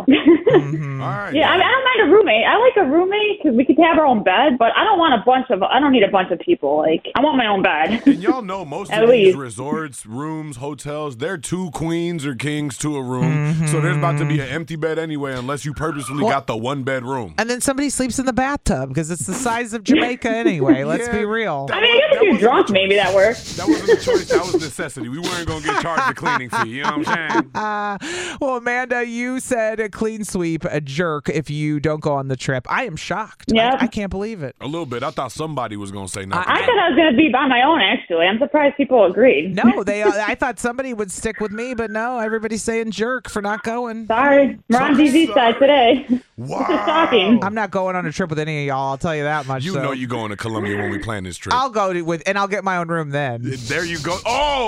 right. Yeah, I don't mind a roommate. I like a roommate because we could have our own bed, but I don't need a bunch of people. Like, I want my own bed. And y'all know most of these resorts, rooms, hotels, they're 2 queens or kings to a room. So there's about to be an empty bed anyway, unless you purposely got the 1-bedroom. And then somebody sleeps in the bathtub because it's the size of Jamaica anyway. Let's be real. I guess if you're drunk, maybe that works. That wasn't a choice. That was necessity. We weren't going to get charged a cleaning fee. You know what I'm saying? Well, Amanda, you said a clean sweep, a jerk if you don't go on the trip. I am shocked. Yeah. I can't believe it. A little bit. I thought somebody was going to say nothing. I thought I was going to be by my own, actually. I'm surprised people agreed. No, I thought somebody would stick with me, but no, everybody's saying jerk for not going. Sorry. We're on DZ's side today. Wow. This is shocking. I'm not going on a trip with any of y'all. I'll tell you that much. You know you're going to Colombia when we plan this trip. I'll go and I'll get my own room then. There you go.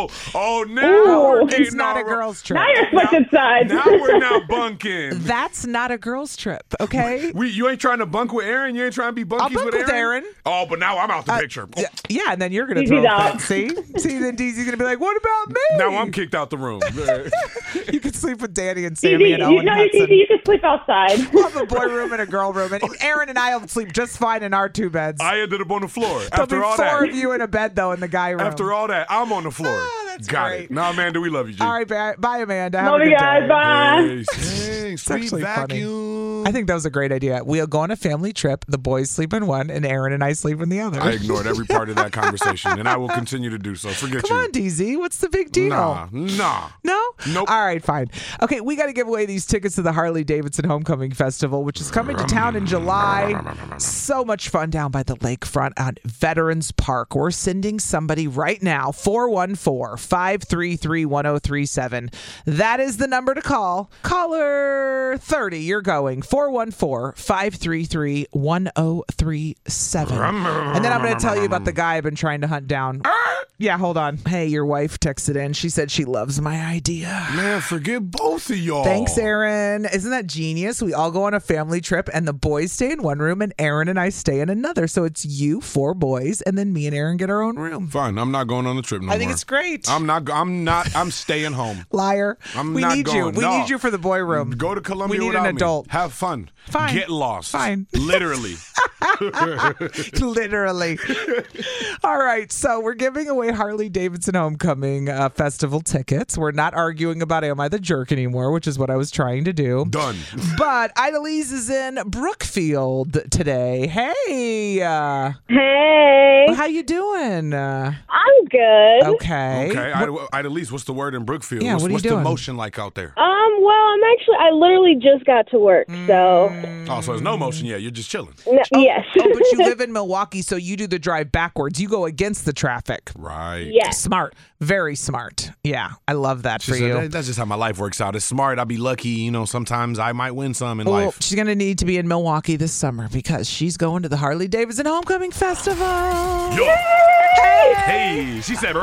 Oh, now it's not a girls' trip. Now you're switching sides. Now we're now bunking. That's not a girls' trip, okay? You ain't trying to bunk with Aaron? You ain't trying to be bunkies I'll bunk with Aaron? Oh, but now I'm out the picture. Yeah, and then you're going to throw a fit. See, then DZ's going to be like, what about me? Now I'm kicked out the room. You can sleep with Danny and Sammy and Owen. You can sleep outside. We'll have a boy room and a girl room. And Aaron and I will sleep just fine in our 2 beds. I ended up on the floor. There'll be 4 of you in a bed, though, in the guy room. After all that, I'm on the floor. Oh, that's Got great. it. Now, Amanda, we love you, G. All right, bye, Amanda. Love you guys. Bye. Hey, sweet vacuum. I think that was a great idea. We'll go on a family trip. The boys sleep in one, and Aaron and I sleep in the other. I ignored every part of that conversation, and I will continue to do so. Forget Come you. on, DZ. What's the big deal? Nah. No? Nope. All right, fine. Okay, we got to give away these tickets to the Harley-Davidson Homecoming Festival, which is coming to town in July. So much fun down by the lakefront at Veterans Park. We're sending somebody right now, 414-533-1037. That is the number to call. Caller 30, you're going. 414-533-1037. And then I'm going to tell you about the guy I've been trying to hunt down. Yeah, hold on. Hey, your wife texted in. She said she loves my idea. Man, forget both of y'all. Thanks, Aaron. Isn't that genius? We all go on a family trip, and the boys stay in one room, and Aaron and I stay in another. So it's you, 4 boys, and then me and Aaron get our own room. Fine. I'm not going on the trip no more. I think it's great. I'm staying home. Liar. We need you. We need you for the boy room. Go to Columbia We need without an adult. me. Have fun. Fine. Get lost. Fine. Literally. Literally. All right. So we're giving away Harley-Davidson Homecoming Festival tickets. We're not arguing about Am I the Jerk anymore, which is what I was trying to do. Done. But Idalise is in Brookfield today. Hey. Hey. How you doing? I'm good. Okay. Idalise, what's the word in Brookfield? Yeah, what are you what's doing? the motion like out there? Well, I literally just got to work, so. Oh, so there's no motion yet. You're just chilling. Yes. But you live in Milwaukee, so you do the drive backwards. You go against the traffic. Right. Yes. Smart. Very smart. Yeah, I love that for you. That's just how my life works out. It's smart. I'll be lucky. Sometimes I might win some in life. She's going to need to be in Milwaukee this summer because she's going to the Harley-Davidson Homecoming Festival. Yo. Hey. She said. You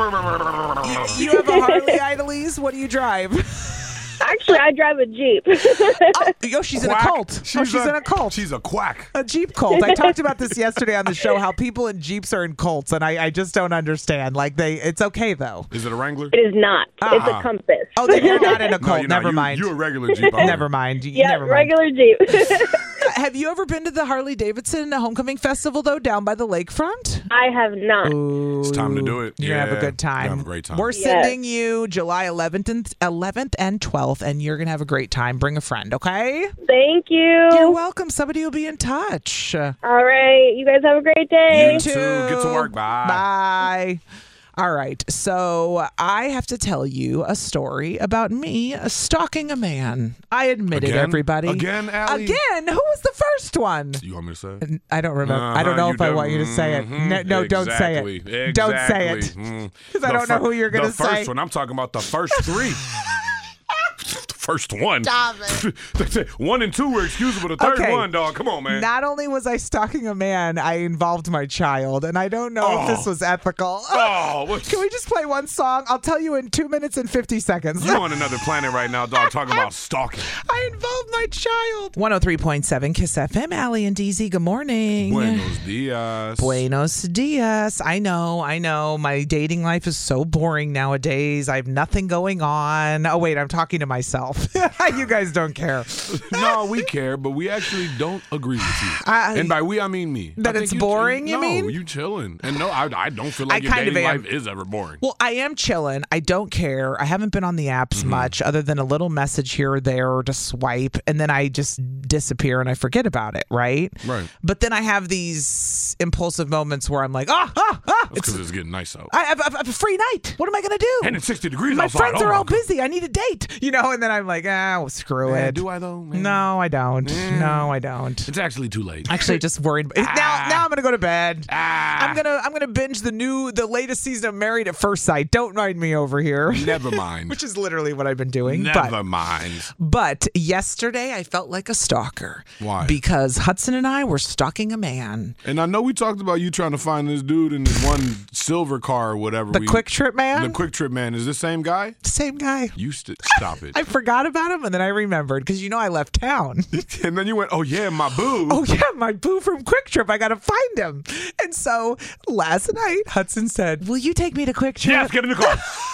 have a Harley, Idalise? What do you drive? Actually, I drive a Jeep. She's in a cult. She's in a cult. She's a quack. A Jeep cult. I talked about this yesterday on the show, how people in Jeeps are in cults, and I just don't understand. It's okay, though. Is it a Wrangler? It is not. It's a Compass. Oh, then you're not in a cult. No, Never mind. You're a regular Jeep. Never mind. Never mind. Regular Jeep. Have you ever been to the Harley-Davidson Homecoming Festival, though, down by the lakefront? I have not. Ooh, it's time to do it. You're going to have a good time. Have a great time. We're sending you July 11th and 12th, and you're going to have a great time. Bring a friend, okay? Thank you. You're welcome. Somebody will be in touch. All right. You guys have a great day. You too. Get to work. Bye. Bye. All right, so I have to tell you a story about me stalking a man. I admit it, everybody. Again, Allie? Again? Who was the first one? You want me to say it? I don't remember. I don't know if I want you to say it. No, don't say it. Exactly. Don't say it. Because I don't know who you're going to say. The first one. I'm talking about the first 3. First one. Stop it. 1 and 2 were excusable. The third one, dog. Come on, man. Not only was I stalking a man, I involved my child, and I don't know if this was ethical. Can we just play one song? I'll tell you in 2 minutes and 50 seconds. You're on another planet right now, dog, talking about stalking. I involved my child. 103.7 Kiss FM. Allie and DZ, good morning. Buenos dias. Buenos dias. I know. My dating life is so boring nowadays. I have nothing going on. Oh, wait, I'm talking to myself. You guys don't care. No, we care, but we actually don't agree with you. And by we, I mean me. That it's boring, you mean? No, you chilling. And no, I don't feel like your dating life is ever boring. Well, I am chilling. I don't care. I haven't been on the apps much other than a little message here or there to swipe, and then I just disappear and I forget about it, right? Right. But then I have these impulsive moments where I'm like, because it's getting nice out. I have a free night. What am I going to do? And it's 60 degrees My outside. friends are all busy. I need a date. And then I'm like, screw it. Do I though? Man? No, I don't. No, I don't. It's actually too late. Actually, just worried. Now I'm gonna go to bed. I'm gonna binge the latest season of Married at First Sight. Don't remind me over here. Never mind. Which is literally what I've been doing. Never mind. But yesterday I felt like a stalker. Why? Because Hudson and I were stalking a man. And I know we talked about you trying to find this dude in this one silver car or whatever. The Quick Trip man? The Quick Trip man. Is this the same guy? Same guy. Stop it. I forgot about him and then I remembered because I left town. And then you went, oh yeah, my boo. Oh yeah, my boo from Quick Trip. I got to find him. And so last night Hudson said, will you take me to Quick Trip? Yes, get in the car.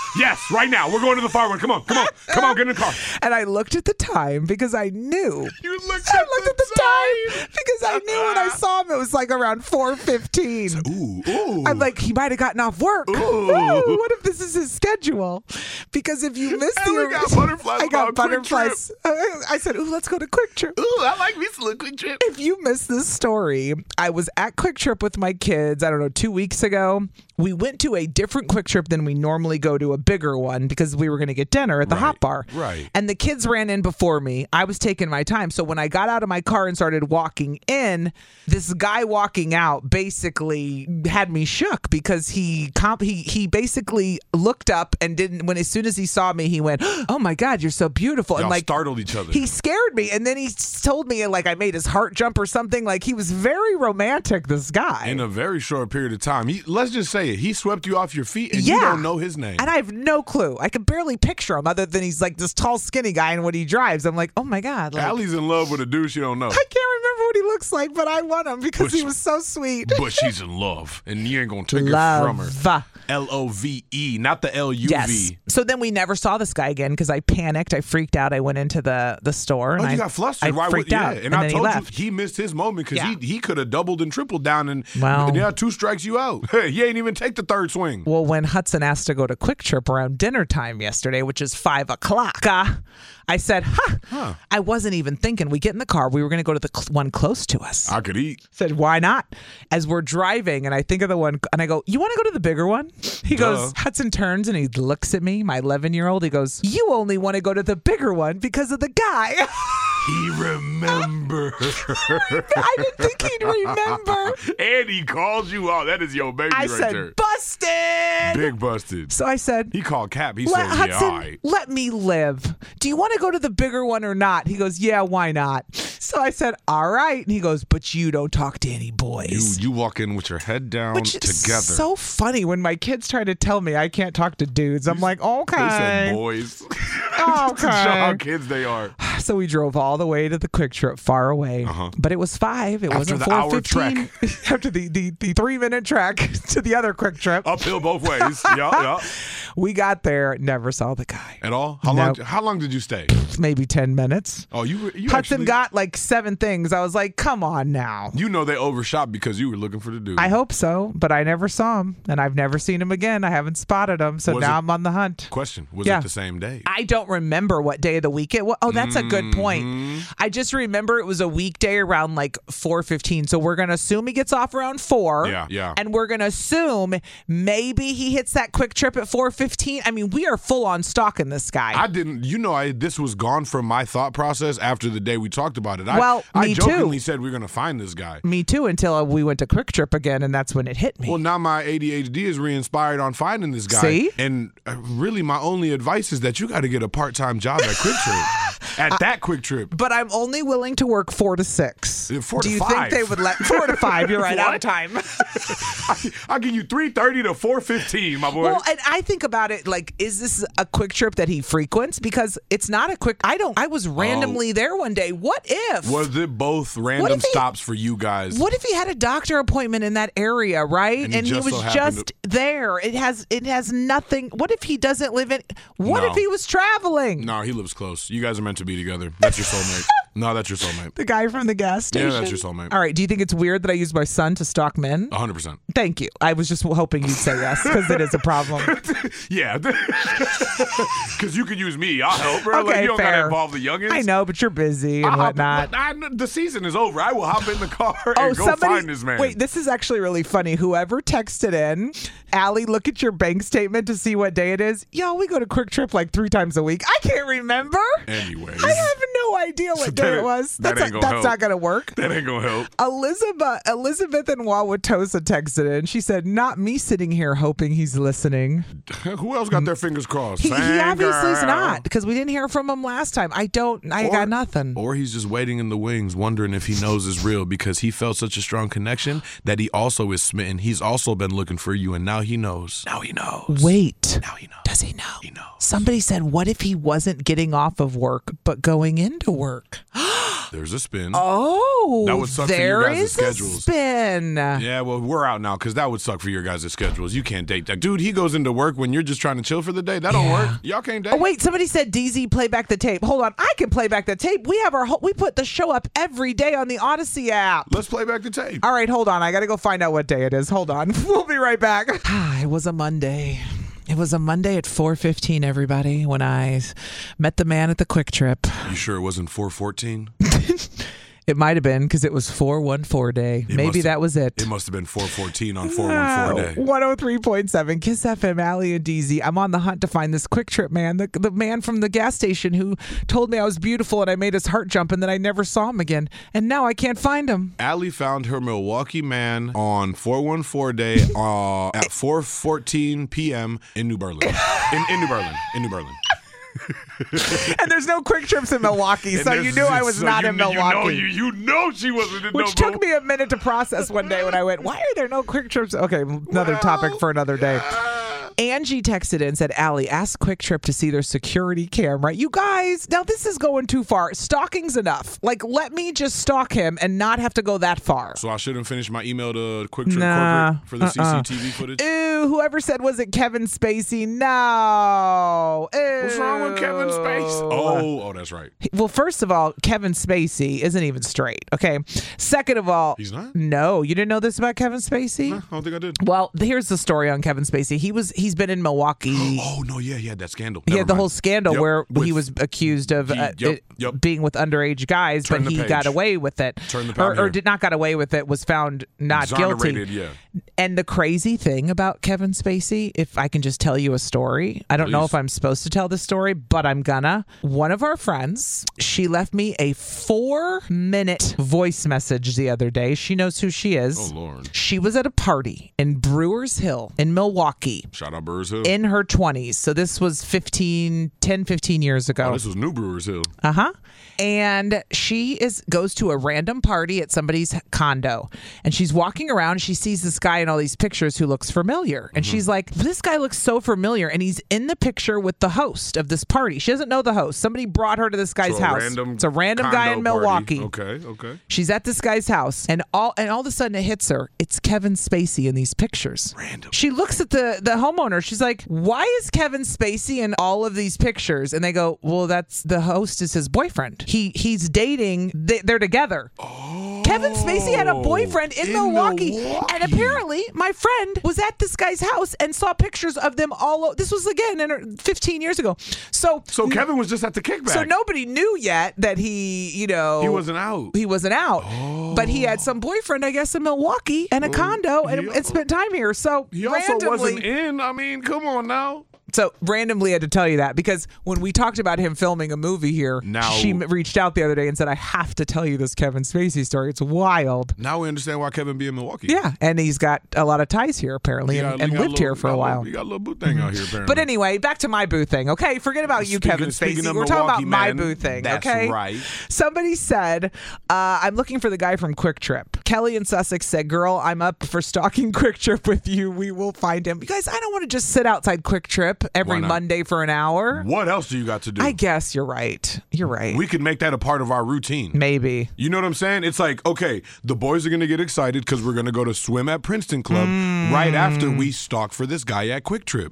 Yes, right now. We're going to the fireworks. Come on, get in the car. And I looked at the time because I knew. You looked at the time because I knew when I saw him it was like around 4:15. Ooh. I'm like, he might have gotten off work. Ooh, what if this is his schedule? Because if you missed I got butterflies. I said, ooh, let's go to Quick Trip. Ooh, I like me some Quick Trip. If you missed this story, I was at Quick Trip with my kids, I don't know, 2 weeks ago. We went to a different Quick Trip than we normally go to, a bigger one, because we were going to get dinner at the Hot Bar. Right. And the kids ran in before me. I was taking my time. So when I got out of my car and started walking in, this guy walking out basically had me shook because he basically looked up and as soon as he saw me, he went, oh my God, you're so beautiful. Y'all and like startled each other. He scared me. And then he told me like I made his heart jump or something. Like he was very romantic, this guy. In a very short period of time. Let's just say it. He swept you off your feet and you don't know his name. And I have no clue. I can barely picture him other than he's like this tall, skinny guy and when he drives, I'm like, oh my God. Like, Allie's in love with a dude she don't know. I can't remember what he looks like, but I want him because he was so sweet. But she's in love. And you ain't going to take her from her. L-O-V-E, not the L-U-V. Yes. So then we never saw this guy again because I panicked. I freaked out. I went into the store. And you got flustered. I freaked out. And I told you, he missed his moment because he could have doubled and tripled down and 2 strikes you out. He ain't even take the third swing. Well, when Hudson asked to go to Quick Trip around dinner time yesterday, which is 5 o'clock, I said, I wasn't even thinking. We get in the car. We were going to go to the one close to us. I could eat. Said, why not? As we're driving, and I think of the one, and I go, you want to go to the bigger one? He goes, Hudson turns and he looks at me, my 11-year-old. He goes, you only want to go to the bigger one because of the guy. He remembered. I didn't think he'd remember. And he called you out. That is your baby I right said, there. busted. Big busted. So I said. He called Cap. He said, Hudson, all right. Let me live. Do you want to go to the bigger one or not? He goes, yeah, why not? So I said, all right. And he goes, but you don't talk to any boys. You walk in with your head down Which together. Is so funny when my kids try to tell me I can't talk to dudes. I'm like, okay. They said boys. Okay. To show how kids they are. So we drove all the way to the Quick Trip, far away. But it was 5. It wasn't 4:15. After the 3-minute trek to the other Quick Trip. Uphill both ways. Yeah. We got there, never saw the guy. At all? How long did you stay? Maybe 10 minutes. Oh, you Hudson got like 7 things. I was like, come on now. You know they overshot because you were looking for the dude. I hope so, but I never saw him, and I've never seen him again. I haven't spotted him, so now I'm on the hunt. Question, was it the same day? I don't remember what day of the week it was. Oh, that's a good point. I just remember it was a weekday around like 4:15, so we're going to assume he gets off around 4. Yeah. And we're going to assume maybe he hits that Quick Trip at 4:15. I mean, we are full on stalking this guy. I didn't, this was gone from my thought process after the day we talked about it. Me I jokingly said we're going to find this guy. Me too, until we went to Quick Trip again, and that's when it hit me. Well, now my ADHD is re-inspired on finding this guy. See? And really my only advice is that you got to get a part-time job at Quick Trip. At that Quick Trip. But I'm only willing to work 4 to 6. 4 to 5. Do you think they would let 4 to 5? You're right, out of time. I'll give you 3:30 to 4:15, my boy. Well, and I think about it like, is this a Quick Trip that he frequents? Because it's not a quick. I was randomly there one day. What if? Was it both random stops for you guys? What if he had a doctor appointment in that area, right? And he was just there. It has nothing. What if he doesn't live in? What if he was traveling? No, he lives close. You guys are meant to be together. That's your soulmate. No, that's your soulmate. The guy from the gas station? Yeah, that's your soulmate. All right. Do you think it's weird that I use my son to stalk men? 100%. Thank you. I was just hoping you'd say yes, because it is a problem. Yeah. Because you could use me. I'll help, bro. Okay, you don't got to fair. involve the youngins. I know, but you're busy and whatnot. The season is over. I will hop in the car and go find this man. Wait, this is actually really funny. Whoever texted in, Allie, look at your bank statement to see what day it is. Yo, we go to Quick Trip like 3 times a week. I can't remember. Anyways. I have no idea what day it was. That's not going to work. That ain't going to help. Elizabeth and Wauwatosa texted in. She said, not me sitting here hoping he's listening. Who else got their fingers crossed? He obviously is not, because we didn't hear from him last time. I got nothing. Or he's just waiting in the wings, wondering if he knows is real, because he felt such a strong connection that he also is smitten. He's also been looking for you, and now he knows. Now he knows. Wait. Now he knows. Does he know? He knows. Somebody said, what if he wasn't getting off of work, but going into work? There's a spin. Oh, that would suck for your guys' schedules. A spin. Yeah, well, we're out now because that would suck for your guys' schedules. You can't date that. Dude, he goes into work when you're just trying to chill for the day. That don't work. Y'all can't date. Oh, wait, somebody said DZ play back the tape. Hold on, I can play back the tape. We have we put the show up every day on the Odyssey app. Let's play back the tape. All right, hold on. I got to go find out what day it is. Hold on. We'll be right back. It was a Monday. It was a Monday at 4:15, everybody, when I met the man at the Quick Trip. You sure it wasn't 4:14? It might have been because it was 414 day. Maybe that was it. It must have been 414 on 414 day. 103.7 Kiss FM, Allie and DZ. I'm on the hunt to find this Quick Trip man, the man from the gas station who told me I was beautiful and I made his heart jump and then I never saw him again. And now I can't find him. Allie found her Milwaukee man on 414 day at 4:14 p.m. in New Berlin. In New Berlin. And there's no Quick Trips in Milwaukee, so you knew I was not in Milwaukee. You know she wasn't in Which took me a minute to process one day when I went, why are there no Quick Trips? Okay, another topic for another day. Angie texted in and said, Allie, ask Quick Trip to see their security camera. You guys, now this is going too far. Stalking's enough. Like, let me just stalk him and not have to go that far. So I shouldn't finish my email to Quick Trip corporate for the CCTV footage? Ew, whoever said, was it Kevin Spacey? No. Ew. What's wrong with Kevin Spacey? Oh, that's right. Well, first of all, Kevin Spacey isn't even straight, okay? Second of all, he's not? No, you didn't know this about Kevin Spacey? No, I don't think I did. Well, here's the story on Kevin Spacey. He's been in Milwaukee. Oh, no, yeah, he had that scandal. He had the whole scandal where he was accused of being with underage guys, but he got away with it. Or did not got away with it, was found not guilty. Yeah. And the crazy thing about Kevin Spacey, if I can just tell you a story, I don't know if I'm supposed to tell this story, but I'm gonna. One of our friends, she left me a 4-minute voice message the other day. She knows who she is. Oh, Lord. She was at a party in Brewers Hill in Milwaukee. Shout out Brewers Hill. In her 20s. So this was 15 years ago. Oh, this was New Brewers Hill. Uh-huh. And she goes to a random party at somebody's condo. And she's walking around. She sees this guy in all these pictures who looks familiar. And she's like, this guy looks so familiar. And he's in the picture with the host of this party. She doesn't know the host. Somebody brought her to this guy's house. It's a random guy in Milwaukee. Okay. She's at this guy's house. And all of a sudden it hits her. It's Kevin Spacey in these pictures. Random. She looks at the homeowner. She's like, why is Kevin Spacey in all of these pictures? And they go, well, that's the host is his boyfriend. He's dating. They're together. Oh, Kevin Spacey had a boyfriend in Milwaukee. And apparently my friend was at this guy's house and saw pictures of them all. This was again 15 years ago. So Kevin was just at the kickback. So nobody knew yet that he wasn't out. He wasn't out. Oh. But he had some boyfriend, I guess, in Milwaukee and a condo and spent time here. So he also wasn't in. I mean, come on now. So randomly had to tell you that because when we talked about him filming a movie here, she reached out the other day and said, I have to tell you this Kevin Spacey story. It's wild. Now we understand why Kevin be in Milwaukee. Yeah, and he's got a lot of ties here apparently and lived here for a while. He got a little boo thing out here apparently. But anyway, back to my boo thing, okay? Forget about you, Kevin Spacey. We're talking about my boo thing, okay? That's right. Somebody said, I'm looking for the guy from Quick Trip. Kelly in Sussex said, girl, I'm up for stalking Quick Trip with you. We will find him. You guys, I don't want to just sit outside Quick Trip every Monday for an hour. What else do you got to do? I guess you're right. You're right. We could make that a part of our routine. Maybe. You know what I'm saying? It's like, okay, the boys are going to get excited because we're going to go to swim at Princeton Club right after we stalk for this guy at Quick Trip.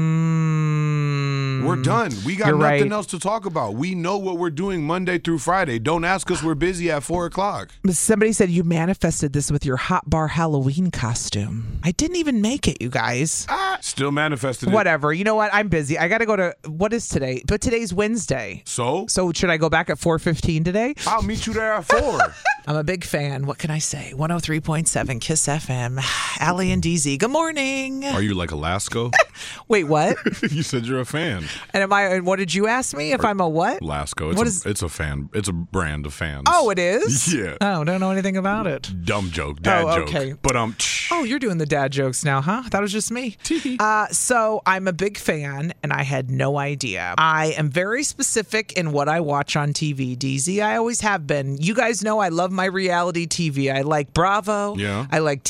We're done. We got nothing else to talk about. We know what we're doing Monday through Friday. Don't ask us we're busy at 4 o'clock. Somebody said you manifested this with your hot bar Halloween costume. I didn't even make it, you guys. Still manifested it. Whatever. You know what? I'm busy. I got to go to, what is today? But today's Wednesday. So should I go back at 4:15 today? I'll meet you there at 4. I'm a big fan. What can I say? 103.7 Kiss FM. Allie and DZ. Good morning. Are you like Lasco? Wait, what? You said you're a fan. And what did you ask me? If I'm a what? Lasco. It's a fan. It's a brand of fans. Oh, it is? Yeah. Oh, don't know anything about it. Dumb joke. Dad joke. Okay. But oh, you're doing the dad jokes now, huh? I thought it was just me. So I'm a big fan, and I had no idea. I am very specific in what I watch on TV, DZ. I always have been. You guys know I love my reality TV. I like Bravo. Yeah. I like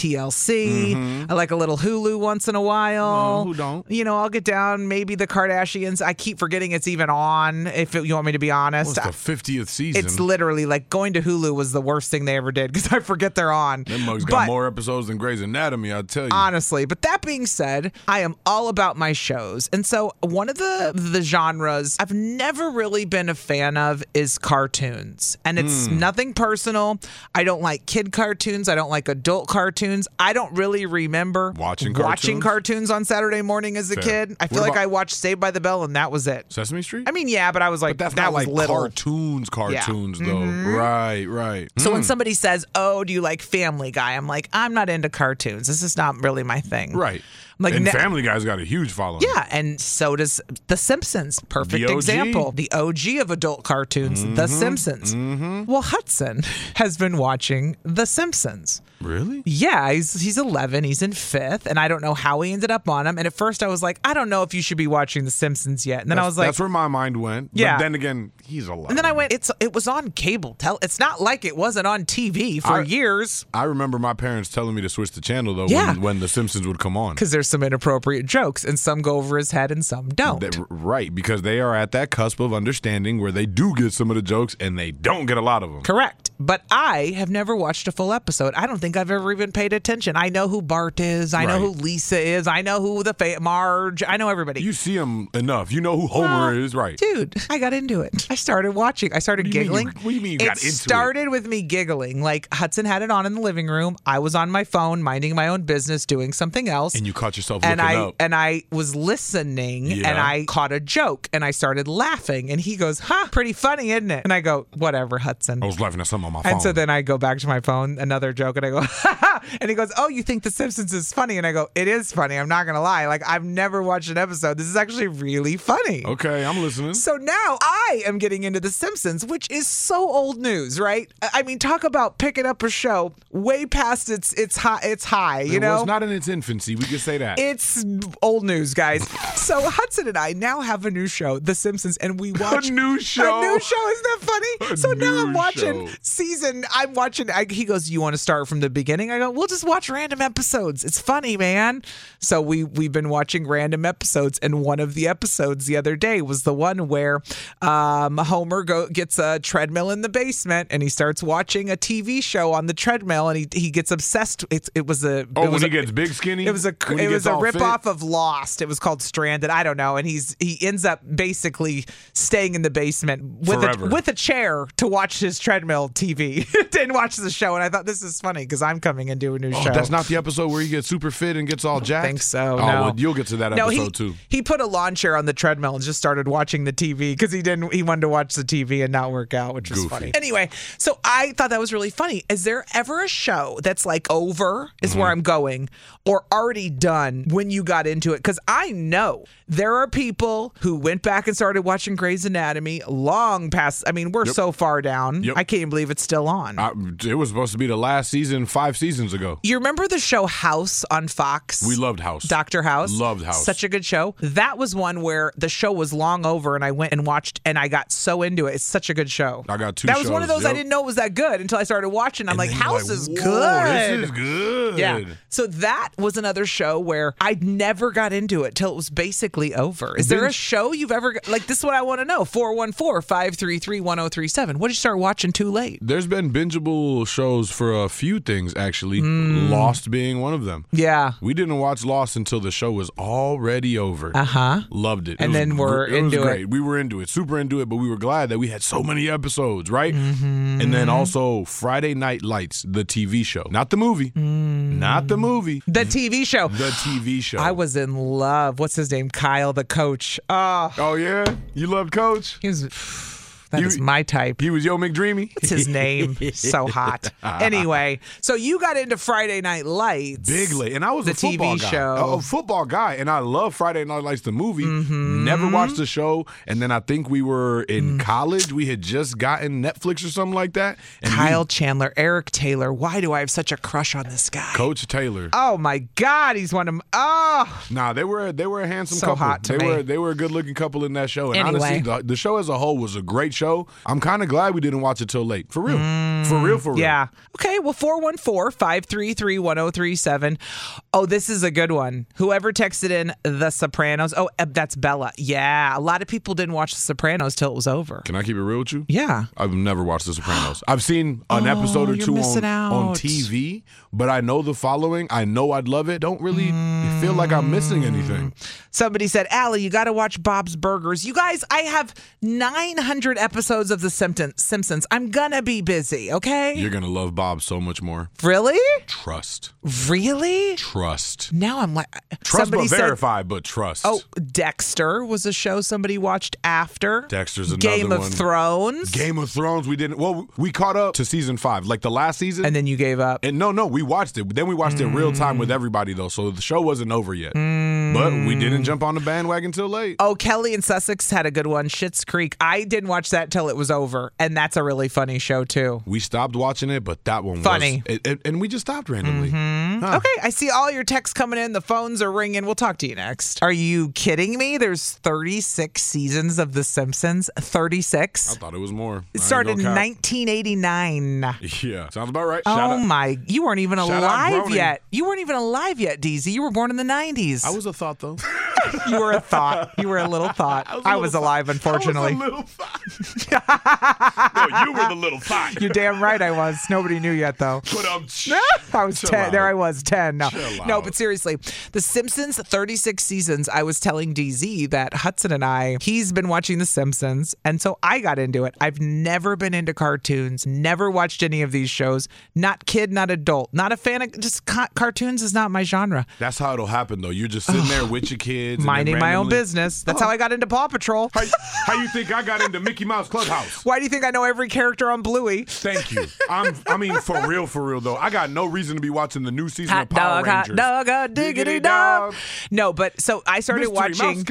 TLC. I like a little Hulu once in a while. No, who don't? You know, I'll get down maybe the Kardashians. I keep forgetting it's even on, you want me to be honest. Well, it's the 50th season. It's literally like going to Hulu was the worst thing they ever did because I forget they're on. Them mugs got more episodes than Grey's Anatomy, I'll tell you. Honestly. But that being said, I am all about my shows. And so one of the genres I've never really been a fan of is cartoons. And it's nothing personal. I don't like kid cartoons. I don't like adult cartoons. I don't really remember watching cartoons on Saturday morning as a kid. I feel like I watched Saved by the Bell and that was it. Sesame Street? I mean, yeah, but I was like, but that's that not was like little. cartoons though. Right. So when somebody says, oh, do you like Family Guy? I'm like, I'm not into cartoons. This is not really my thing. Right. Like and Family Guy's got a huge following. Yeah, and so does The Simpsons. Perfect the OG. example. The OG of adult cartoons, The Simpsons. Well, Hudson has been watching The Simpsons. Really? Yeah, he's 11. He's in 5th, and I don't know how he ended up on them. And at first I was like, I don't know if you should be watching The Simpsons yet. And then I was like... That's where my mind went. Yeah. But then again, he's 11. And then I went, it was on cable. It's not like it wasn't on TV for years. I remember my parents telling me to switch the channel, though, when The Simpsons would come on. Because there's some inappropriate jokes, and some go over his head and some don't. Right, because they are at that cusp of understanding where they do get some of the jokes and they don't get a lot of them. Correct. But I have never watched a full episode. I don't think I've ever even paid attention. I know who Bart is. I know who Lisa is. I know who Marge. I know everybody. You see them enough. You know who Homer is, right? Dude, I got into it. I started watching. I started giggling. What do you mean you got into it? It started with me giggling. Like Hudson had it on in the living room. I was on my phone minding my own business, doing something else. And you caught yourself looking up. And I was listening and I caught a joke and I started laughing. And he goes, pretty funny, isn't it? And I go, whatever, Hudson. I was laughing at something on my phone. And so then I go back to my phone, another joke, and I go, and he goes, oh, you think The Simpsons is funny? And I go, it is funny. I'm not going to lie. Like, I've never watched an episode. This is actually really funny. Okay, I'm listening. So now I am getting into The Simpsons, which is so old news, right? I mean, talk about picking up a show way past its high, you know? Well, it's not in its infancy. We can say that. It's old news, guys. So Hudson and I now have a new show, The Simpsons, and we watch a new show. A new show, isn't that funny? So now I'm watching he goes, you want to start from the beginning? I go, we'll just watch random episodes. It's funny, man. So we've been watching random episodes, and one of the episodes the other day was the one where Homer gets a treadmill in the basement, and he starts watching a TV show on the treadmill, and he gets obsessed. He gets big skinny. It was a ripoff of Lost. It was called Stranded. I don't know, and he ends up basically staying in the basement with a chair to watch his treadmill TV. Didn't watch the show, and I thought this is funny because I'm coming into a new show. That's not the episode where he gets super fit and gets all jacked? I think so. Oh, no. Well, you'll get to that episode too. He put a lawn chair on the treadmill and just started watching the TV because he wanted to watch the TV and not work out, which was funny. Anyway, so I thought that was really funny. Is there ever a show that's like over is where I'm going, or already done when you got into it? Because I know there are people who went back and started watching Grey's Anatomy long past. I mean, we're so far down. I can't believe it's still on. It was supposed to be the last season 5 seasons ago. You remember the show House on Fox? We loved House. Dr. House. Loved House. Such a good show. That was one where the show was long over and I went and watched and I got so into it. It's such a good show. I got 2 shows. That was one of those I didn't know it was that good until I started watching. I'm like, House is good. This is good. Yeah. So that was another show where I never got into it till it was basically over. Is there a show you've ever, like, this is what I want to know. 414-533-1037. What did you start watching too late? There's been bingeable shows for a few things, actually. Lost being one of them. Yeah. We didn't watch Lost until the show was already over. Loved it. And then we're into it. Great. We were into it, super into it, but we were glad that we had so many episodes, right? And then also Friday Night Lights, the TV show. Not the movie. Not the movie. The TV show. The TV show. I was in love. What's his name? Kyle, the coach. Oh, yeah? You loved Coach? He was... That is my type. He was Yo McDreamy? It's his name. So hot. Anyway, so you got into Friday Night Lights. Bigly. And I was the a football TV guy. show. A football guy. And I love Friday Night Lights, the movie. Mm-hmm. Never watched the show. And then I think we were in college. We had just gotten Netflix or something like that. And Kyle Chandler, Eric Taylor. Why do I have such a crush on this guy? Coach Taylor. Oh, my God. He's one of them. Oh. Nah, they were a handsome So couple. hot to me. They were a good-looking couple in that show. And Anyway. honestly, the show as a whole was a great show. I'm kind of glad we didn't watch it till late. For real. For real. Yeah. Okay, well, 414-533-1037. Oh, this is a good one. Whoever texted in The Sopranos. Oh, that's Bella. Yeah, a lot of people didn't watch The Sopranos till it was over. Can I keep it real with you? Yeah. I've never watched The Sopranos. I've seen an episode or you're two missing on out. TV, but I know the following. I know I'd love it. Don't really feel like I'm missing anything. Somebody said, Allie, you got to watch Bob's Burgers. You guys, I have 900 episodes of The Simpsons. I'm going to be busy, okay? You're going to love Bob so much more. Really? Trust. Really? Trust. Now I'm like... Trust somebody but verify, but trust. Oh, Dexter was a show somebody watched after. Dexter's another Game one. of Thrones. Game of Thrones, we didn't... Well, we caught up to season 5, like the last season. And then you gave up. And no, we watched it. Then we watched it real time with everybody, though, so the show wasn't over yet. But we didn't jump on the bandwagon till late. Oh, Kelly and Sussex had a good one, Schitt's Creek. I didn't watch that till it was over, and that's a really funny show, too. We stopped watching it, but that one funny. was... And we just stopped randomly. Huh. Okay, I see all your texts coming in. The phones are ringing. We'll talk to you next. Are you kidding me? There's 36 seasons of The Simpsons. 36? I thought it was more. It started in 1989. Yeah, sounds about right. You weren't even alive yet. You weren't even alive yet, DZ. You were born in the 90s. I was a thought, though. You were a thought. You were a little thought. I was alive, unfortunately. I was a little thought. No, you were the little thought. You're damn right I was. Nobody knew yet, though. But I was 10. out. There I was, 10. No, Chill but seriously, The Simpsons, 36 seasons. I was telling DZ that Hudson and he's been watching The Simpsons, and so I got into it. I've never been into cartoons, never watched any of these shows. Not kid, not adult. Not a fan of just cartoons is not my genre. That's how it'll happen, though. You're just sitting there with your kids. Minding my own business. That's how I got into Paw Patrol. How you think I got into Mickey Mouse Clubhouse? Why do you think I know every character on Bluey? Thank you. I mean, for real, though. I got no reason to be watching the new season of Power Rangers. Hot dog, diggity dog. No, but so I started watching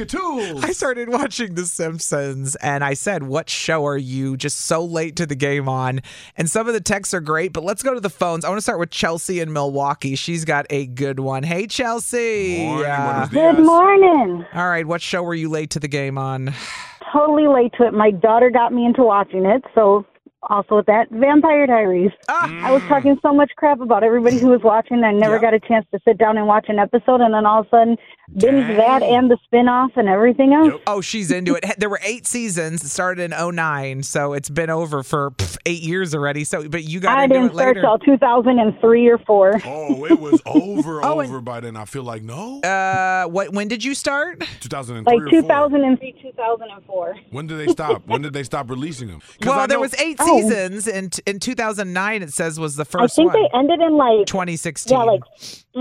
The Simpsons, and I said, what show are you just so late to the game on? And some of the texts are great, but let's go to the phones. I want to start with Chelsea in Milwaukee. She's got a good one. Hey, Chelsea. Good morning. All right, what show were you late to the game on? Totally late to it. My daughter got me into watching it, so also with that, Vampire Diaries. I was talking so much crap about everybody who was watching. I never got a chance to sit down and watch an episode, and then all of a sudden, binge that and the spinoff and everything else. Oh, she's into it. There were 8 seasons. It started in 2009, so it's been over for 8 years already. So, but you got into it later. I didn't start till 2003 or 4. Oh, it was over by then. I feel like no. When did you start? 2003 like or 2003, 2004. When did they stop? When did they stop releasing them? Well, there was 8 seasons, and in 2009 it says was the first one. I think they ended in like 2016. Yeah, like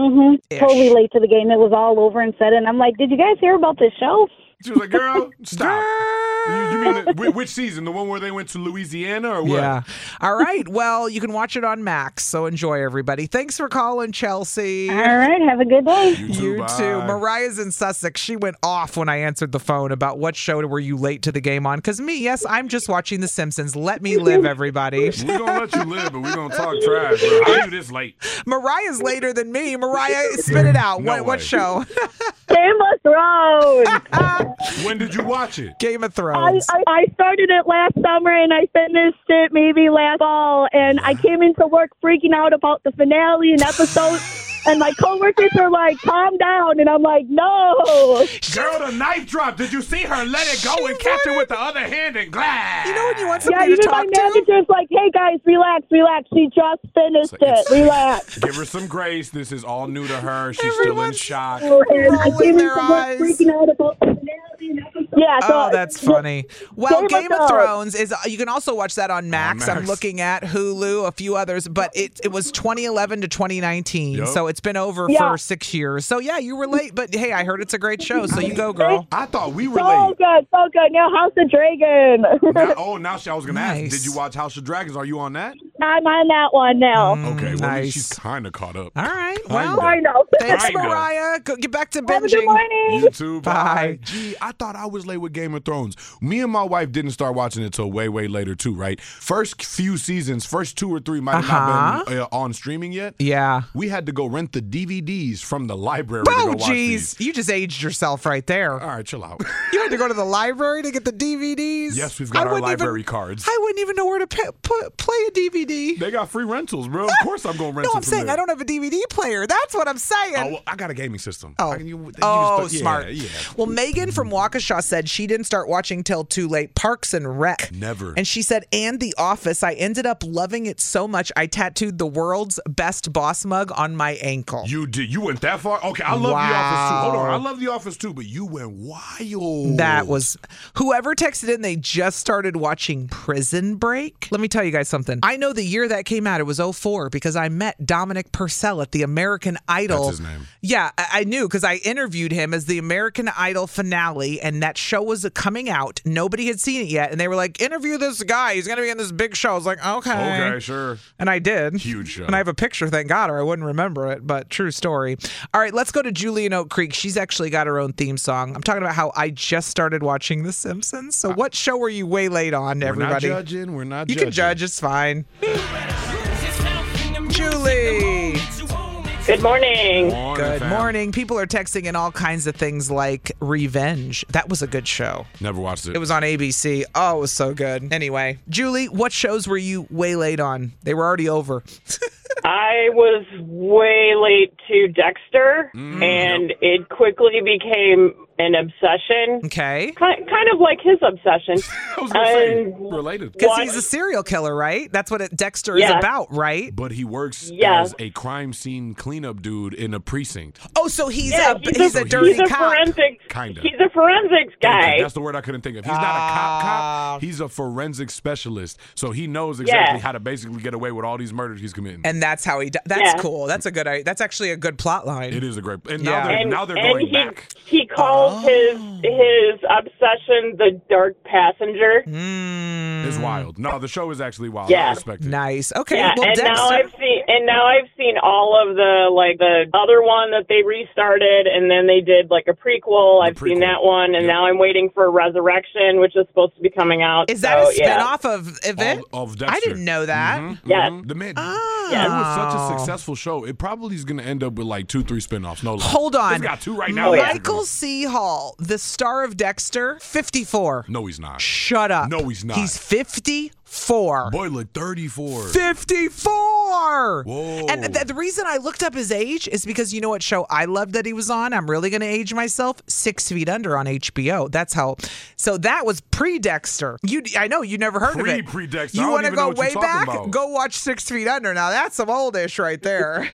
totally late to the game. It was all over and said, and I'm like, did you guys hear about this show? She was like, girl, stop. You mean which season? The one where they went to Louisiana or what? Yeah. All right. Well, you can watch it on Max, so enjoy, everybody. Thanks for calling, Chelsea. All right. Have a good day. You too. Mariah's in Sussex. She went off when I answered the phone about what show were you late to the game on. Because yes, I'm just watching The Simpsons. Let me live, everybody. We're going to let you live, but we're going to talk trash. Bro. How are you this late? Mariah's later than me. Mariah, spit it out. What show? Game of Thrones. When did you watch it? Game of Thrones. I started it last summer and I finished it maybe last fall. And I came into work freaking out about the finale and episode. And my coworkers are like, calm down. And I'm like, no. Girl, the knife dropped. Did you see her let it go and catch it with the other hand and glad? You know when you want somebody to talk my manager's like, hey, guys, relax. She just finished it. Relax. Give her some grace. This is all new to her. She's still in shock. And I came into work freaking out about the finale and episode. Yeah. So, that's funny. Well, Game of Thrones. Thrones is. You can also watch that on Max. I'm looking at Hulu, a few others, but it was 2011 to 2019, so it's been over for 6 years. So yeah, you were late, but hey, I heard it's a great show, so you go, girl. I thought we were so late. So good. Now House of Dragon. Now I was going to ask, did you watch House of Dragons? Are you on that? I'm on that one now. Okay, well, nice. she's kind of caught up. All right. Well, I know. Thanks, Mariah. Go get back to binging. Have a good morning. You too. Bye. Gee, I thought I was late with Game of Thrones. Me and my wife didn't start watching it till way, way later too, right? First few seasons, first 2 or 3 might have not been on streaming yet. Yeah. We had to go rent the DVDs from the library to go watch these. You just aged yourself right there. All right, chill out. You had to go to the library to get the DVDs? Yes, we've got our library cards. I wouldn't even know where to play a DVD. They got free rentals, bro. Of course I'm going to rent No, it I'm from saying there. I don't have a DVD player. That's what I'm saying. Oh, well, I got a gaming system. Smart. Yeah. Well, Megan from Waukesha said she didn't start watching till too late. Parks and Rec. Never. And she said, and The Office. I ended up loving it so much I tattooed the world's best boss mug on my ankle. You did? You went that far? Okay, I love The Office too. Hold on, I love The Office too, but you went wild. That was whoever texted in. They just started watching Prison Break. Let me tell you guys something. I know the year that came out. It was 2004 because I met Dominic Purcell at the American Idol. That's his name. Yeah, I knew because I interviewed him as the American Idol finale, and that show was coming out. Nobody had seen it yet, and they were like, "Interview this guy. He's gonna be in this big show." I was like, "Okay, sure." And I did. Huge show. And I have a picture, thank God, or I wouldn't remember it. But true story. All right, let's go to Julie in Oak Creek. She's actually got her own theme song. I'm talking about how I just started watching The Simpsons. So what show were you way late on, everybody? We're not judging. We're not You judging. can judge. It's fine. Julie. Good morning. Good morning. People are texting in all kinds of things like Revenge. That was a good show. Never watched it. It was on ABC. Oh, it was so good. Anyway, Julie, what shows were you way late on? They were already over. I was way late to Dexter, and it quickly became an obsession. Okay. Kind of like his obsession. I was going to say, related. Because he's a serial killer, right? That's what Dexter is about, right? But he works as a crime scene cleanup dude in a precinct. Oh, so he's a dirty cop. Kind of. He's a forensics guy. That's the word I couldn't think of. He's not a cop. He's a forensic specialist. So he knows exactly how to basically get away with all these murders he's committing. And that's how he does. That's cool. That's that's actually a good plot line. It is a great. And now they're going back. He calls his obsession the Dark Passenger. It's wild. No, the show is actually wild. Yeah. I respect it. Nice. Okay. Yeah, well, and Dexter. now I've seen all of the other one that they restarted, and then they did like a prequel. I've seen that one, and now I'm waiting for Resurrection, which is supposed to be coming out. Is that a spinoff of it? Of Dexter. I didn't know that. Yeah. The man. It was such a successful show. It probably is going to end up with like 2-3 spinoffs. No lie. Hold on. It's got 2 right now. Michael C. Hall, the star of Dexter, 54. No, he's not. Shut up. No, he's not. He's 54. Boy, look, 34. 54. Whoa. And the reason I looked up his age is because you know what show I loved that he was on? I'm really going to age myself. 6 Feet Under on HBO. That's how. So that was pre-Dexter. I know you never heard of it. Pre-Dexter. You want to go way back? Go watch 6 Feet Under. Now that's some oldish right there.